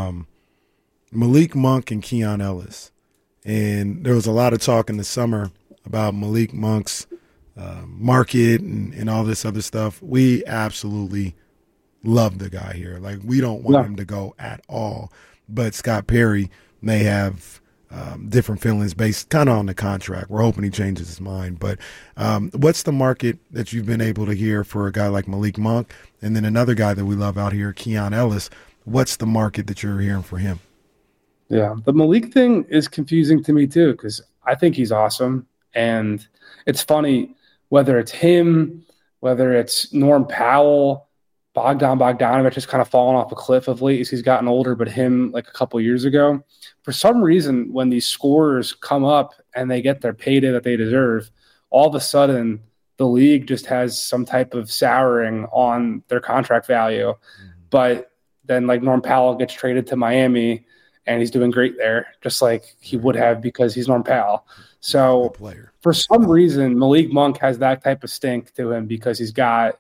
[SPEAKER 9] Malik Monk and Keon Ellis. And there was a lot of talk in the summer about Malik Monk's market and all this other stuff. We absolutely love the guy here. Like, we don't want him to go at all. But Scott Perry may have different feelings based kind of on the contract. We're hoping he changes his mind. But what's the market that you've been able to hear for a guy like Malik Monk, and then another guy that we love out here, Keon Ellis? What's the market that you're hearing for him?
[SPEAKER 12] Yeah, the Malik thing is confusing to me too, because I think he's awesome. And it's funny, whether it's him, whether it's Norm Powell, Bogdan Bogdanovic has kind of fallen off a cliff of late as he's gotten older, but him like a couple years ago. For some reason, when these scorers come up and they get their payday that they deserve, all of a sudden the league just has some type of souring on their contract value. But then like Norm Powell gets traded to Miami and he's doing great there, just like he would have because he's Norm Powell. So for some reason, Malik Monk has that type of stink to him because he's got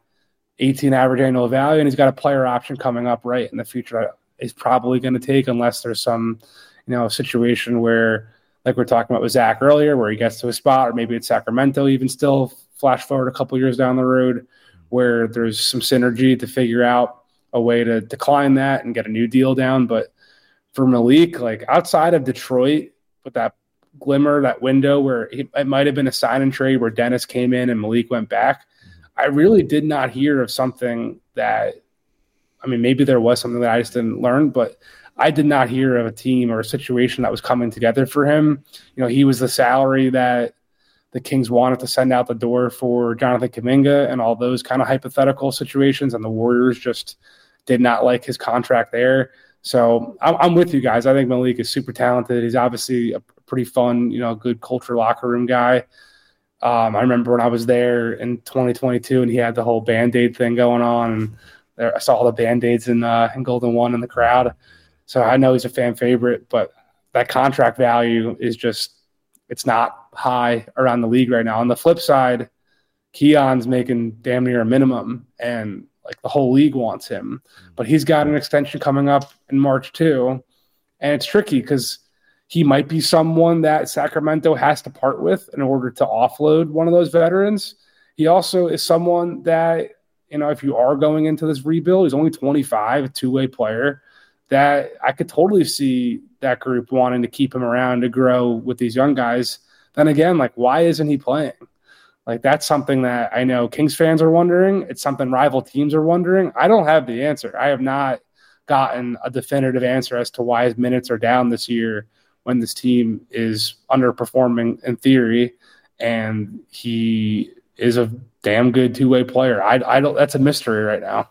[SPEAKER 12] 18 average annual value, and he's got a player option coming up right in the future that he's probably going to take unless there's some, situation where, like we're talking about with Zach earlier, where he gets to a spot, or maybe it's Sacramento even still, flash forward a couple years down the road, where there's some synergy to figure out a way to decline that and get a new deal down. But for Malik, like outside of Detroit, with that glimmer, that window where it might have been a sign and trade where Dennis came in and Malik went back, I really did not hear of something that, maybe there was something that I just didn't learn, but I did not hear of a team or a situation that was coming together for him. He was the salary that the Kings wanted to send out the door for Jonathan Kuminga and all those kind of hypothetical situations, and the Warriors just did not like his contract there. So I'm with you guys. I think Malik is super talented. He's obviously a pretty fun, good culture locker room guy. I remember when I was there in 2022 and he had the whole Band-Aid thing going on, and I saw all the Band-Aids in Golden One in the crowd. So I know he's a fan favorite, but that contract value is just, it's not high around the league right now. On the flip side, Keon's making damn near a minimum, and like the whole league wants him, but he's got an extension coming up in March too. And it's tricky because he might be someone that Sacramento has to part with in order to offload one of those veterans. He also is someone that, if you are going into this rebuild, he's only 25, a two-way player, that I could totally see that group wanting to keep him around to grow with these young guys. Then again, like, why isn't he playing? Like, that's something that I know Kings fans are wondering. It's something rival teams are wondering. I don't have the answer. I have not gotten a definitive answer as to why his minutes are down this year when this team is underperforming in theory, and he is a damn good two-way player. I don't. That's a mystery right now.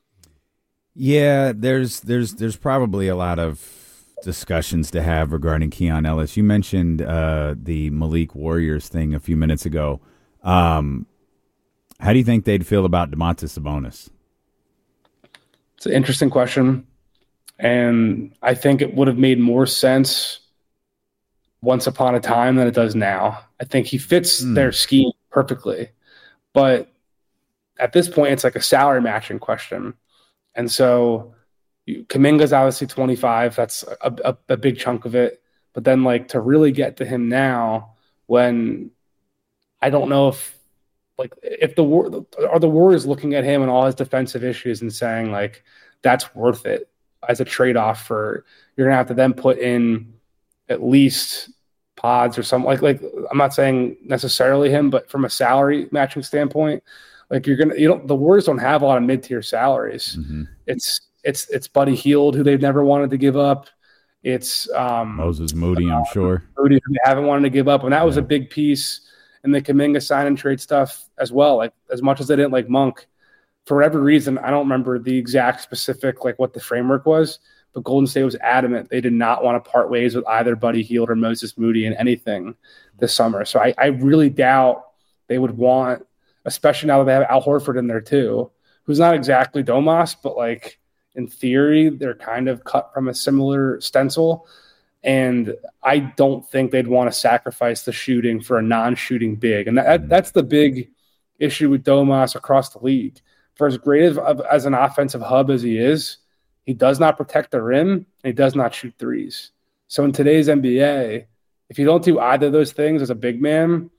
[SPEAKER 7] Yeah, there's probably a lot of discussions to have regarding Keon Ellis. You mentioned the Malik Warriors thing a few minutes ago. How do you think they'd feel about Domantas Sabonis?
[SPEAKER 12] It's an interesting question, and I think it would have made more sense once upon a time than it does now. I think he fits their scheme perfectly, but at this point, it's like a salary matching question. And so Kuminga's obviously 25. That's a big chunk of it. But then, like, to really get to him now, when I don't know if the Warriors looking at him and all his defensive issues and saying, like, that's worth it as a trade-off for you're going to have to then put in at least pods or something like I'm not saying necessarily him, but from a salary matching standpoint, like the Warriors don't have a lot of mid-tier salaries. Mm-hmm. It's Buddy Hield, who they've never wanted to give up. It's
[SPEAKER 7] Moses Moody, I'm sure.
[SPEAKER 12] Moody, who they haven't wanted to give up. And that was a big piece in the Kuminga sign and trade stuff as well. Like, as much as they didn't like Monk, for whatever reason, I don't remember the exact specific, like, what the framework was, but Golden State was adamant they did not want to part ways with either Buddy Hield or Moses Moody in anything this summer. So I really doubt they would want, especially now that they have Al Horford in there too, who's not exactly Domas, but, like, in theory, they're kind of cut from a similar stencil. And I don't think they'd want to sacrifice the shooting for a non-shooting big. And that's the big issue with Domas across the league. For as great as an offensive hub as he is, he does not protect the rim, and he does not shoot threes. So in today's NBA, if you don't do either of those things as a big man,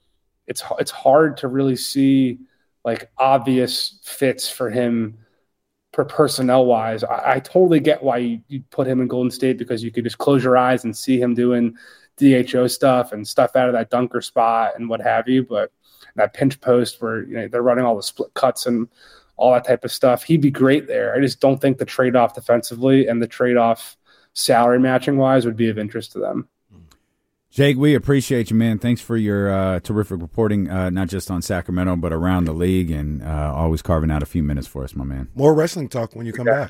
[SPEAKER 12] it's hard to really see like obvious fits for him for personnel wise. I totally get why you put him in Golden State, because you could just close your eyes and see him doing DHO stuff and stuff out of that dunker spot and what have you. But that pinch post where they're running all the split cuts and all that type of stuff, he'd be great there. I just don't think the trade-off defensively and the trade-off salary matching wise would be of interest to them.
[SPEAKER 7] Jake, we appreciate you, man. Thanks for your terrific reporting, not just on Sacramento, but around the league, and always carving out a few minutes for us, my man.
[SPEAKER 9] More wrestling talk when you come back.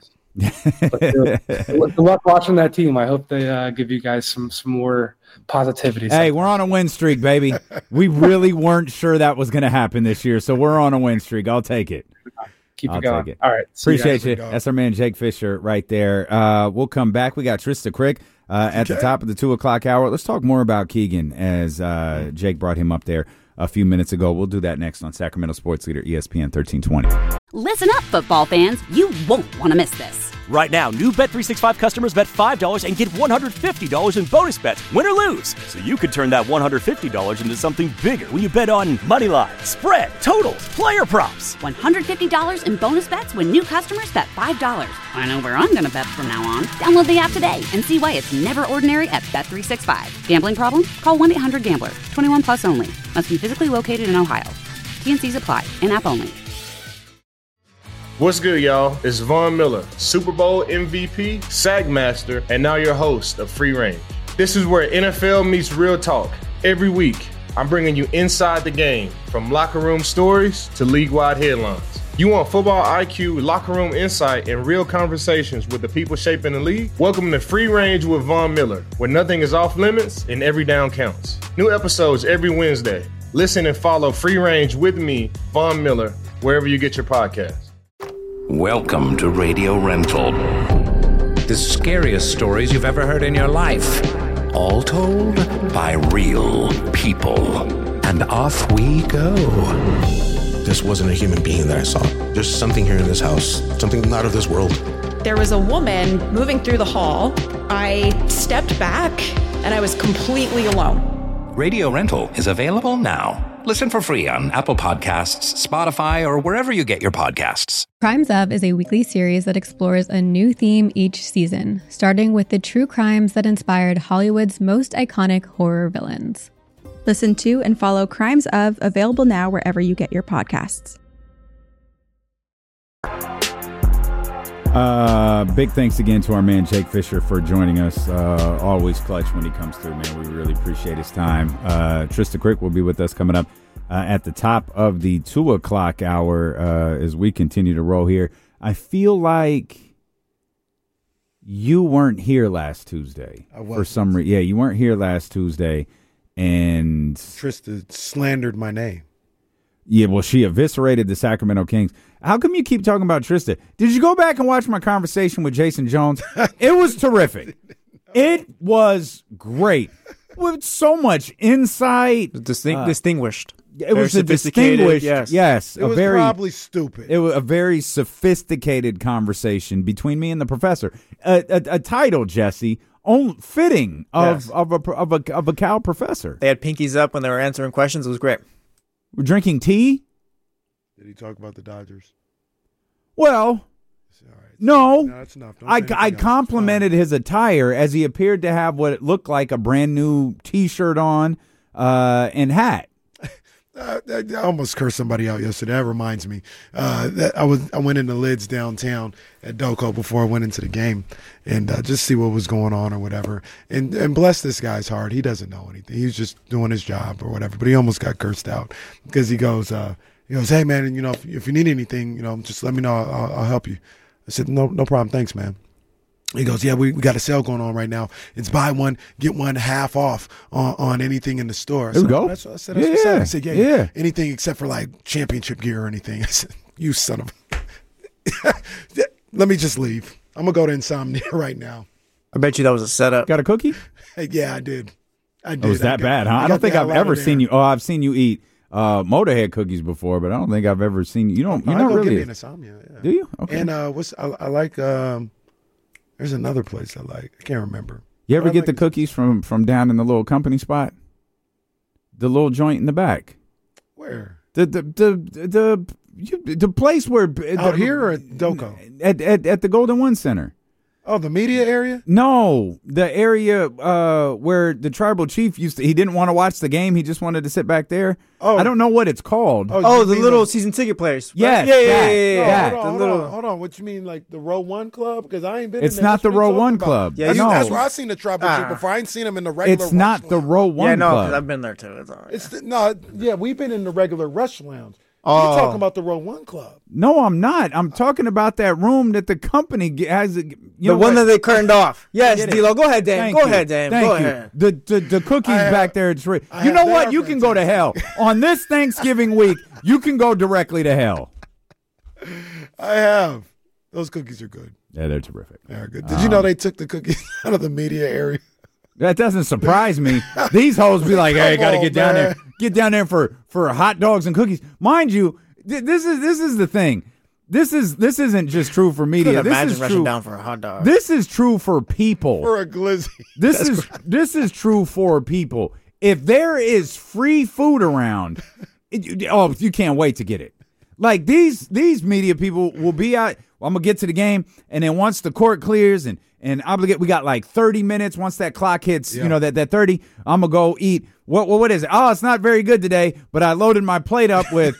[SPEAKER 12] Good luck watching that team. I hope they give you guys some more positivity.
[SPEAKER 7] Hey, we're on a win streak, baby. We really weren't sure that was going to happen this year, so we're on a win streak. I'll take it.
[SPEAKER 12] Keep it going.
[SPEAKER 7] Take it.
[SPEAKER 12] All right.
[SPEAKER 7] Appreciate you. That's our man, Jake Fisher, right there. We'll come back. We got Trista Crick at the top of the 2 o'clock hour. Let's talk more about Keegan, as Jake brought him up there a few minutes ago. We'll do that next on Sacramento Sports Leader, ESPN 1320.
[SPEAKER 1] Listen up, football fans. You won't want to miss this.
[SPEAKER 2] Right now, new Bet365 customers bet $5 and get $150 in bonus bets, win or lose. So you could turn that $150 into something bigger when you bet on Moneyline, spread, totals, player props.
[SPEAKER 1] $150 in bonus bets when new customers bet $5. I know where I'm going to bet from now on. Download the app today and see why it's never ordinary at Bet365. Gambling problem? Call 1-800-GAMBLER. 21 plus only. Must be physically located in Ohio. T&Cs apply. In-app only.
[SPEAKER 3] What's good, y'all? It's Von Miller, Super Bowl MVP, SAG Master, and now your host of Free Range. This is where NFL meets real talk. Every week, I'm bringing you inside the game, from locker room stories to league-wide headlines. You want football IQ, locker room insight, and real conversations with the people shaping the league? Welcome to Free Range with Von Miller, where nothing is off limits and every down counts. New episodes every Wednesday. Listen and follow Free Range with me, Von Miller, wherever you get your podcasts.
[SPEAKER 4] Welcome to Radio Rental. The scariest stories you've ever heard in your life. All told by real people. And off we go.
[SPEAKER 5] This wasn't a human being that I saw. There's something here in this house, something not of this world.
[SPEAKER 6] There was a woman moving through the hall. I stepped back and I was completely alone.
[SPEAKER 4] Radio Rental is available now. Listen for free on Apple Podcasts, Spotify, or wherever you get your podcasts.
[SPEAKER 10] Crimes Of is a weekly series that explores a new theme each season, starting with the true crimes that inspired Hollywood's most iconic horror villains.
[SPEAKER 11] Listen to and follow Crimes Of, available now wherever you get your podcasts.
[SPEAKER 7] Big thanks again to our man Jake Fisher for joining us. Always clutch when he comes through, man. We really appreciate his time. Trista Crick will be with us coming up at the top of the 2 o'clock hour as we continue to roll here. I feel like you weren't here last Tuesday.
[SPEAKER 9] I wasn't.
[SPEAKER 7] For some reason. Yeah, you weren't here last Tuesday, and
[SPEAKER 9] Trista slandered my name.
[SPEAKER 7] Yeah, well, she eviscerated the Sacramento Kings. How come you keep talking about Trista? Did you go back and watch my conversation with Jason Jones? It was terrific. It was great. With so much insight.
[SPEAKER 8] Distinguished.
[SPEAKER 7] It was a distinguished, yes.
[SPEAKER 9] It was probably stupid.
[SPEAKER 7] It was a very sophisticated conversation between me and the professor. A title, Jesse, fitting of a Cal professor.
[SPEAKER 8] They had pinkies up when they were answering questions. It was great.
[SPEAKER 7] We're drinking tea?
[SPEAKER 9] Did he talk about the Dodgers?
[SPEAKER 7] Well, no.
[SPEAKER 9] That's enough.
[SPEAKER 7] I complimented his attire as he appeared to have what it looked like a brand new T-shirt on and hat.
[SPEAKER 9] I almost cursed somebody out yesterday. That reminds me. I went into Lids downtown at Doco before I went into the game and just see what was going on or whatever. And bless this guy's heart. He doesn't know anything. He was just doing his job or whatever. But he almost got cursed out because he goes, hey man, if you need anything, just let me know. I'll help you. I said, no problem. Thanks, man. He goes, yeah, we got a sale going on right now. It's buy one, get one half off on anything in the store.
[SPEAKER 7] There we go.
[SPEAKER 9] That's what I said. I said, yeah, anything except for like championship gear or anything. I said, you son of let me just leave. I'm going to go to Insomnia right now.
[SPEAKER 8] I bet you that was a setup.
[SPEAKER 7] Got a cookie?
[SPEAKER 9] Yeah, I did.
[SPEAKER 7] It was that bad, huh? I don't think I've ever seen you. Oh, I've seen you eat Motorhead cookies before, but I don't think I've ever seen you. You're not really.
[SPEAKER 9] Get me Insomnia, yeah.
[SPEAKER 7] Do you? Okay.
[SPEAKER 9] And I like. There's another place I like. I can't remember.
[SPEAKER 7] You ever get the cookies from down in the little company spot? The little joint in the back.
[SPEAKER 9] Where?
[SPEAKER 7] The place where
[SPEAKER 9] out here or at Doco?
[SPEAKER 7] At the Golden One Center.
[SPEAKER 9] Oh, the media area?
[SPEAKER 7] No, the area where the tribal chief he didn't want to watch the game. He just wanted to sit back there.
[SPEAKER 9] Oh,
[SPEAKER 7] I don't know what it's called.
[SPEAKER 8] Oh, the little season ticket players.
[SPEAKER 7] Yes,
[SPEAKER 8] yeah.
[SPEAKER 9] Hold on. What you mean, like the Row One Club? Because I ain't been.
[SPEAKER 7] It's
[SPEAKER 9] in there.
[SPEAKER 7] not the Row One Club.
[SPEAKER 8] Yeah,
[SPEAKER 7] no.
[SPEAKER 9] That's where I seen the tribal chief before. I ain't seen him in the regular.
[SPEAKER 7] It's not the Row One.
[SPEAKER 8] Yeah, no,
[SPEAKER 7] Club.
[SPEAKER 8] because I've been there too. It's all right.
[SPEAKER 9] We've been in the regular Rush Lounge.
[SPEAKER 8] Oh.
[SPEAKER 9] You're talking about the Row One Club.
[SPEAKER 7] No, I'm not. I'm talking about that room that the company has.
[SPEAKER 8] The one that they curtained off. Yes, D-Lo. Go ahead, Dan.
[SPEAKER 7] Thank
[SPEAKER 8] Go
[SPEAKER 7] you.
[SPEAKER 8] ahead, Dan.
[SPEAKER 7] Thank
[SPEAKER 8] Go
[SPEAKER 7] you.
[SPEAKER 8] ahead.
[SPEAKER 7] The cookies back there. You know what? You can go to hell. On this Thanksgiving week, you can go directly to hell.
[SPEAKER 9] I have. Those cookies are good.
[SPEAKER 7] Yeah, they're terrific.
[SPEAKER 9] They're good. Did you know they took the cookies out of the media area?
[SPEAKER 7] That doesn't surprise me. These hoes be like, "Hey, gotta get down there. Get down there for hot dogs and cookies." Mind you, this is the thing. This isn't just true for media. This is
[SPEAKER 8] rushing
[SPEAKER 7] true.
[SPEAKER 8] down for a hot dog.
[SPEAKER 7] This is true for people.
[SPEAKER 9] For a glizzy.
[SPEAKER 7] This is true for people. If there is free food around, you can't wait to get it. Like these media people will be out. I'm gonna get to the game, and then once the court clears and we got like 30 minutes. Once that clock hits, that 30, I'm gonna go eat. What is it? Oh, it's not very good today, but I loaded my plate up with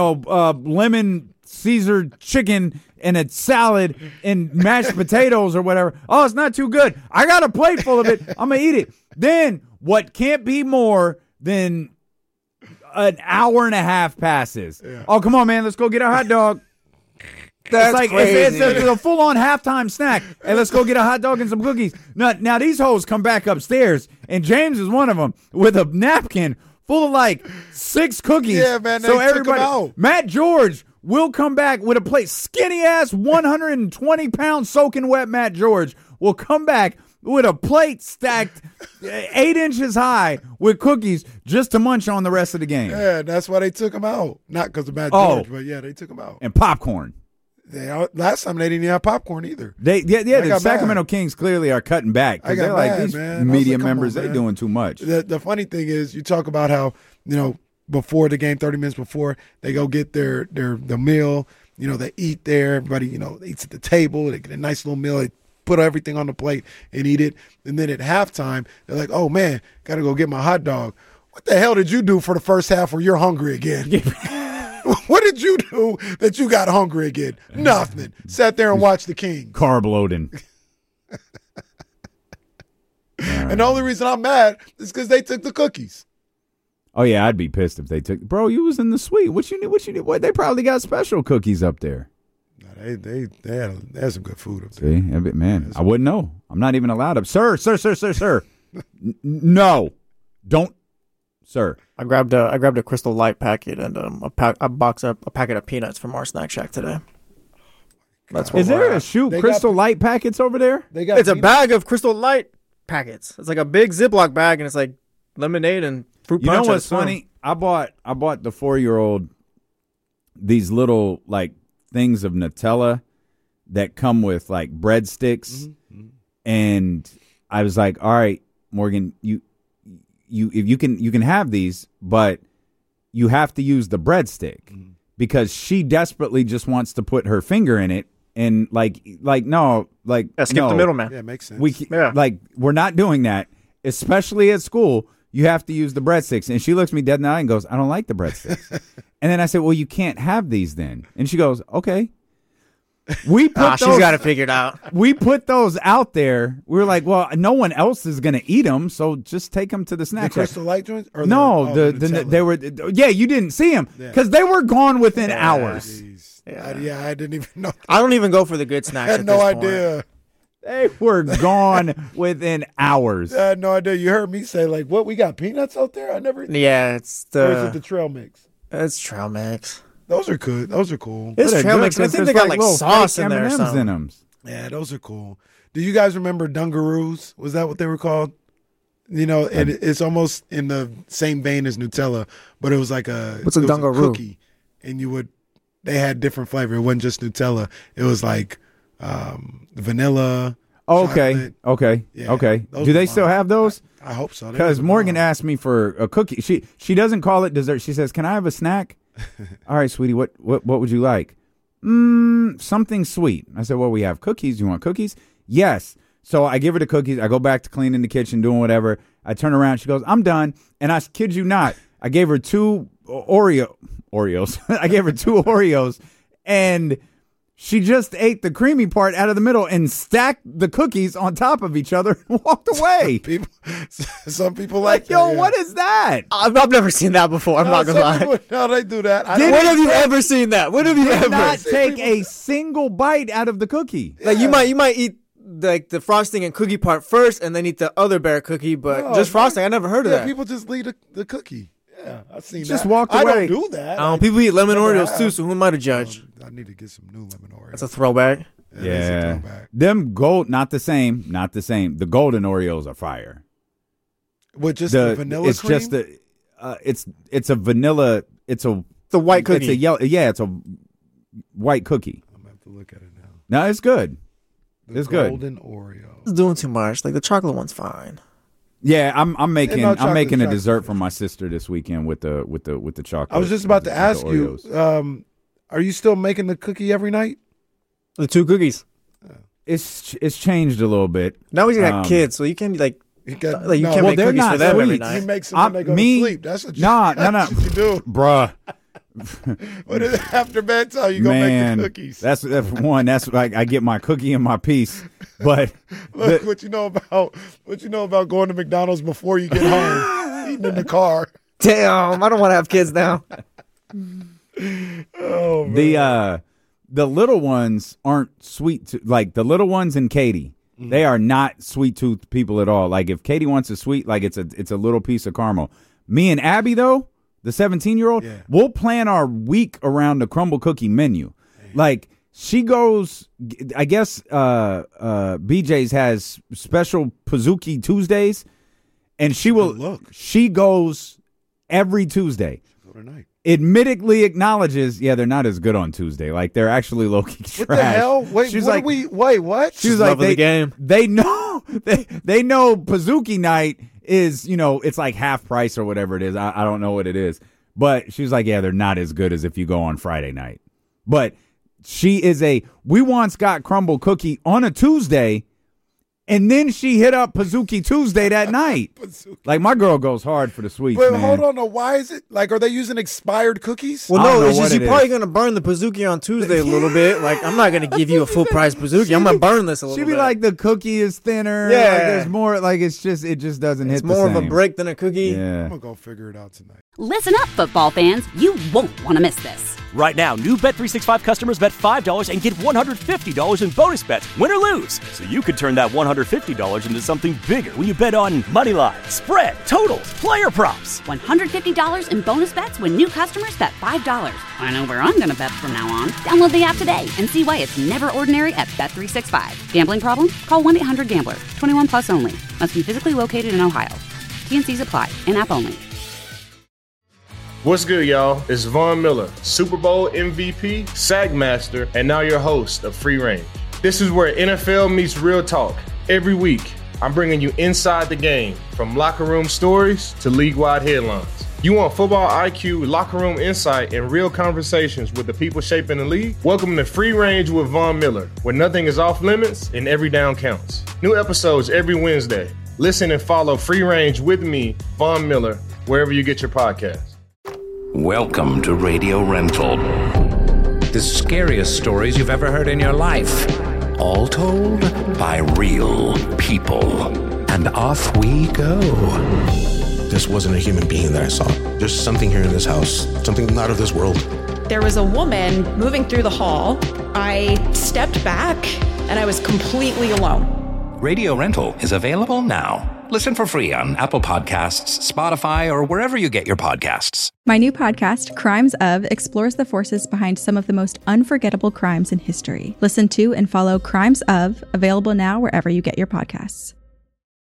[SPEAKER 7] lemon Caesar chicken and a salad and mashed potatoes or whatever. Oh, it's not too good. I got a plate full of it. I'm gonna eat it. Then what can't be more than an hour and a half passes. Yeah. Oh, come on, man. Let's go get a hot dog.
[SPEAKER 8] That's
[SPEAKER 7] like
[SPEAKER 8] crazy.
[SPEAKER 7] It's a full-on halftime snack. And let's go get a hot dog and some cookies. Now these hoes come back upstairs, and James is one of them with a napkin full of like 6 cookies.
[SPEAKER 9] Yeah, man.
[SPEAKER 7] So
[SPEAKER 9] took them out.
[SPEAKER 7] Matt George will come back with a plate. Skinny-ass, 120-pound soaking wet Matt George will come back with a plate stacked 8 inches high with cookies just to munch on the rest of the game.
[SPEAKER 9] Yeah, that's why they took him out. Not because of Matt George, but yeah, they took him out.
[SPEAKER 7] And popcorn.
[SPEAKER 9] Last time they didn't have popcorn either.
[SPEAKER 7] The Sacramento Kings clearly are cutting back because they're like, these media members, they're doing too much.
[SPEAKER 9] The funny thing is, you talk about how, before the game, 30 minutes before, they go get the meal. They eat there. Everybody, eats at the table. They get a nice little meal. They put everything on the plate and eat it. And then at halftime, they're like, oh, man, got to go get my hot dog. What the hell did you do for the first half where you're hungry again? What did you do that you got hungry again? Nothing. Sat there and watched the Kings.
[SPEAKER 7] Carb loading.
[SPEAKER 9] And the only reason I'm mad is because they took the cookies.
[SPEAKER 7] Oh, yeah, I'd be pissed if they took. Bro, you was in the suite. What you need? What, they probably got special cookies up there.
[SPEAKER 9] No, they had some good food up there.
[SPEAKER 7] See, man, I wouldn't know. I'm not even allowed up. Sir. No, don't. Sir,
[SPEAKER 8] I grabbed a Crystal Light packet and a packet of peanuts from our snack shack today. That's what.
[SPEAKER 7] Is there a Crystal Light packets over there?
[SPEAKER 8] It's a bag of Crystal Light packets. It's like a big Ziploc bag, and it's like lemonade and fruit punch.
[SPEAKER 7] You know what's funny? I bought the 4-year-old these little like things of Nutella that come with like breadsticks, and I was like, all right, Morgan, you can have these, but you have to use the breadstick because she desperately just wants to put her finger in it and skip
[SPEAKER 8] the middleman.
[SPEAKER 9] Yeah, it makes sense.
[SPEAKER 7] We're not doing that, especially at school. You have to use the breadsticks. And she looks me dead in the eye and goes, I don't like the breadsticks. And then I said, well, you can't have these then. And she goes, okay. We put
[SPEAKER 8] she's got it figured out.
[SPEAKER 7] We put those out there. We were like, well, no one else is going to eat them, so just take them to the snack shack.
[SPEAKER 9] Crystal Light joints? Or
[SPEAKER 7] they were. Yeah, you didn't see them because they were gone within hours.
[SPEAKER 9] Yeah, I didn't even know.
[SPEAKER 8] I don't even go for the good snacks.
[SPEAKER 9] I had no idea.
[SPEAKER 7] They were gone within hours.
[SPEAKER 9] I had no idea. You heard me say like, "What? We got peanuts out there?" I never.
[SPEAKER 8] Yeah, it's the.
[SPEAKER 9] Or is it the trail mix?
[SPEAKER 8] It's trail mix.
[SPEAKER 9] Those are good. Those are cool.
[SPEAKER 8] It's trail mix. I think they got like sauce in there.
[SPEAKER 7] M&Ms in them.
[SPEAKER 9] Yeah, those are cool. Do you guys remember Dungaroos? Was that what they were called? It's almost in the same vein as Nutella, but it was like
[SPEAKER 8] what's a Dungaroo?
[SPEAKER 9] Cookie, and they had different flavor. It wasn't just Nutella. It was like vanilla.
[SPEAKER 7] Okay.
[SPEAKER 9] chocolate.
[SPEAKER 7] Okay.
[SPEAKER 9] those
[SPEAKER 7] Do
[SPEAKER 9] are
[SPEAKER 7] they still
[SPEAKER 9] mine.
[SPEAKER 7] have those?
[SPEAKER 9] I hope so.
[SPEAKER 7] Because Morgan asked me for a cookie. She doesn't call it dessert. She says, "Can I have a snack?" All right, sweetie. What would you like? Something sweet. I said, "Well, we have cookies. You want cookies?" Yes. So I give her the cookies. I go back to cleaning the kitchen, doing whatever. I turn around. She goes, "I'm done." And I kid you not, I gave her 2 Oreos. I gave her 2 Oreos, and she just ate the creamy part out of the middle and stacked the cookies on top of each other and walked away.
[SPEAKER 9] Some people like that,
[SPEAKER 7] yo,
[SPEAKER 9] yeah.
[SPEAKER 7] what is that?
[SPEAKER 8] I've never seen that before. I'm not gonna lie.
[SPEAKER 9] No, they do that.
[SPEAKER 8] When have you ever seen that? When have you
[SPEAKER 7] Did
[SPEAKER 8] ever?
[SPEAKER 7] not take a single bite out of the cookie.
[SPEAKER 8] Like you might eat like the frosting and cookie part first, and then eat the other bear cookie. But
[SPEAKER 9] No,
[SPEAKER 8] just frosting, I never heard of that.
[SPEAKER 9] People just leave the cookie. Yeah, I've seen
[SPEAKER 7] Just
[SPEAKER 9] that.
[SPEAKER 7] walked
[SPEAKER 9] I
[SPEAKER 7] away.
[SPEAKER 9] don't do that.
[SPEAKER 8] People eat lemon
[SPEAKER 9] Never
[SPEAKER 8] Oreos
[SPEAKER 9] have.
[SPEAKER 8] too, so who am I to judge?
[SPEAKER 9] I need to get some new lemon Oreos.
[SPEAKER 8] That's a throwback.
[SPEAKER 7] Yeah. Them gold, not the same. The golden Oreos are fire.
[SPEAKER 9] With just the vanilla
[SPEAKER 7] it's
[SPEAKER 9] cream?
[SPEAKER 7] just the it's a vanilla. It's a
[SPEAKER 8] the white cookie.
[SPEAKER 7] It's a yellow. Yeah, it's a white cookie.
[SPEAKER 9] I'm gonna have to look at it now.
[SPEAKER 7] No, it's good. It's good.
[SPEAKER 9] Golden Oreo.
[SPEAKER 8] It's doing too much. Like the chocolate one's fine.
[SPEAKER 7] Yeah, I'm making
[SPEAKER 9] no,
[SPEAKER 7] I'm making a
[SPEAKER 9] chocolate.
[SPEAKER 7] dessert for my sister this weekend with the chocolate.
[SPEAKER 9] I was just about to
[SPEAKER 7] with
[SPEAKER 9] ask
[SPEAKER 7] the
[SPEAKER 9] you,
[SPEAKER 7] Oreos.
[SPEAKER 9] are you still making the cookie every night?
[SPEAKER 8] The 2 cookies.
[SPEAKER 7] It's changed a little bit.
[SPEAKER 8] Now he's got kids, so you can't like
[SPEAKER 9] You can't,
[SPEAKER 8] you
[SPEAKER 9] no,
[SPEAKER 8] can't
[SPEAKER 7] well,
[SPEAKER 8] make
[SPEAKER 7] they're
[SPEAKER 8] cookies
[SPEAKER 7] not
[SPEAKER 8] for them every
[SPEAKER 7] sweet.
[SPEAKER 8] night.
[SPEAKER 9] You make some when they go to sleep. That's what you,
[SPEAKER 7] No,
[SPEAKER 9] that's what you do.
[SPEAKER 7] bruh.
[SPEAKER 9] What is it, after bedtime? You go
[SPEAKER 7] Man,
[SPEAKER 9] make the cookies.
[SPEAKER 7] that's one. That's like I get my cookie and my piece. But
[SPEAKER 9] Look, what you know about going to McDonald's before you get home, eating in the car.
[SPEAKER 8] Damn, I don't want to have kids now.
[SPEAKER 9] Oh man.
[SPEAKER 7] The little ones aren't sweet. Like the little ones and Katie, they are not sweet tooth people at all. Like if Katie wants a sweet, like it's a little piece of caramel. Me and Abby though, the 17-year-old, we'll plan our week around the crumble cookie menu. Like she goes, I guess BJ's has special Pizookie Tuesdays, and she goes every Tuesday.
[SPEAKER 9] Go tonight.
[SPEAKER 7] Admittedly acknowledges, they're not as good on Tuesday. Like they're actually low-key trash.
[SPEAKER 9] What the hell? Wait,
[SPEAKER 7] She's
[SPEAKER 9] what
[SPEAKER 7] like,
[SPEAKER 9] are we? Wait, what?
[SPEAKER 7] She was like,
[SPEAKER 8] the game.
[SPEAKER 7] They know they know Pizookie night is, it's like half price or whatever it is. I don't know what it is. But she was like, they're not as good as if you go on Friday night. But we once got crumble cookie on a Tuesday, and then she hit up Pizookie Tuesday that night. Like my girl goes hard for the sweets,
[SPEAKER 9] Wait,
[SPEAKER 7] man.
[SPEAKER 9] hold on. No, why is it like? Are they using expired cookies?
[SPEAKER 8] Well,
[SPEAKER 7] I don't
[SPEAKER 8] no,
[SPEAKER 7] know
[SPEAKER 8] it's just
[SPEAKER 7] what
[SPEAKER 8] you're
[SPEAKER 7] it
[SPEAKER 8] probably
[SPEAKER 7] is.
[SPEAKER 8] gonna burn the Pizookie on Tuesday a little bit. Like I'm not gonna give you a full price Pizookie. I'm gonna burn this a little
[SPEAKER 7] She'd
[SPEAKER 8] bit.
[SPEAKER 7] be like, the cookie is thinner.
[SPEAKER 8] Yeah.
[SPEAKER 7] Like, there's more. Like it just doesn't
[SPEAKER 8] it's
[SPEAKER 7] hit
[SPEAKER 8] more
[SPEAKER 7] the
[SPEAKER 8] of
[SPEAKER 7] same.
[SPEAKER 8] a break than a cookie.
[SPEAKER 7] Yeah.
[SPEAKER 9] I'm gonna go figure it out tonight.
[SPEAKER 1] Listen up, football fans. You won't want to miss this.
[SPEAKER 2] Right now, new Bet365 customers bet $5 and get $150 in bonus bets, win or lose. So you could turn that $150 into something bigger when you bet on money line, spread, totals, player props.
[SPEAKER 1] $150 in bonus bets when new customers bet $5. I know where I'm going to bet from now on. Download the app today and see why it's never ordinary at Bet365. Gambling problem? Call 1-800-GAMBLER. 21 plus only. Must be physically located in Ohio. T&Cs apply. In-app only.
[SPEAKER 3] What's good, y'all? It's Von Miller, Super Bowl MVP, SAG Master, and now your host of Free Range. This is where NFL meets real talk. Every week, I'm bringing you inside the game, from locker room stories to league-wide headlines. You want football IQ, locker room insight, and real conversations with the people shaping the league? Welcome to Free Range with Von Miller, where nothing is off limits and every down counts. New episodes every Wednesday. Listen and follow Free Range with me, Von Miller, wherever you get your podcasts.
[SPEAKER 4] Welcome to Radio Rental. The scariest stories you've ever heard in your life. All told by real people. And off we go.
[SPEAKER 5] This wasn't a human being that I saw. There's something here in this house, something not of this world.
[SPEAKER 6] There was a woman moving through the hall. I stepped back and I was completely alone.
[SPEAKER 4] Radio Rental is available now. Listen for free on Apple Podcasts, Spotify, or wherever you get your podcasts.
[SPEAKER 11] My new podcast, Crimes Of, explores the forces behind some of the most unforgettable crimes in history. Listen to and follow Crimes Of, available now wherever you get your podcasts.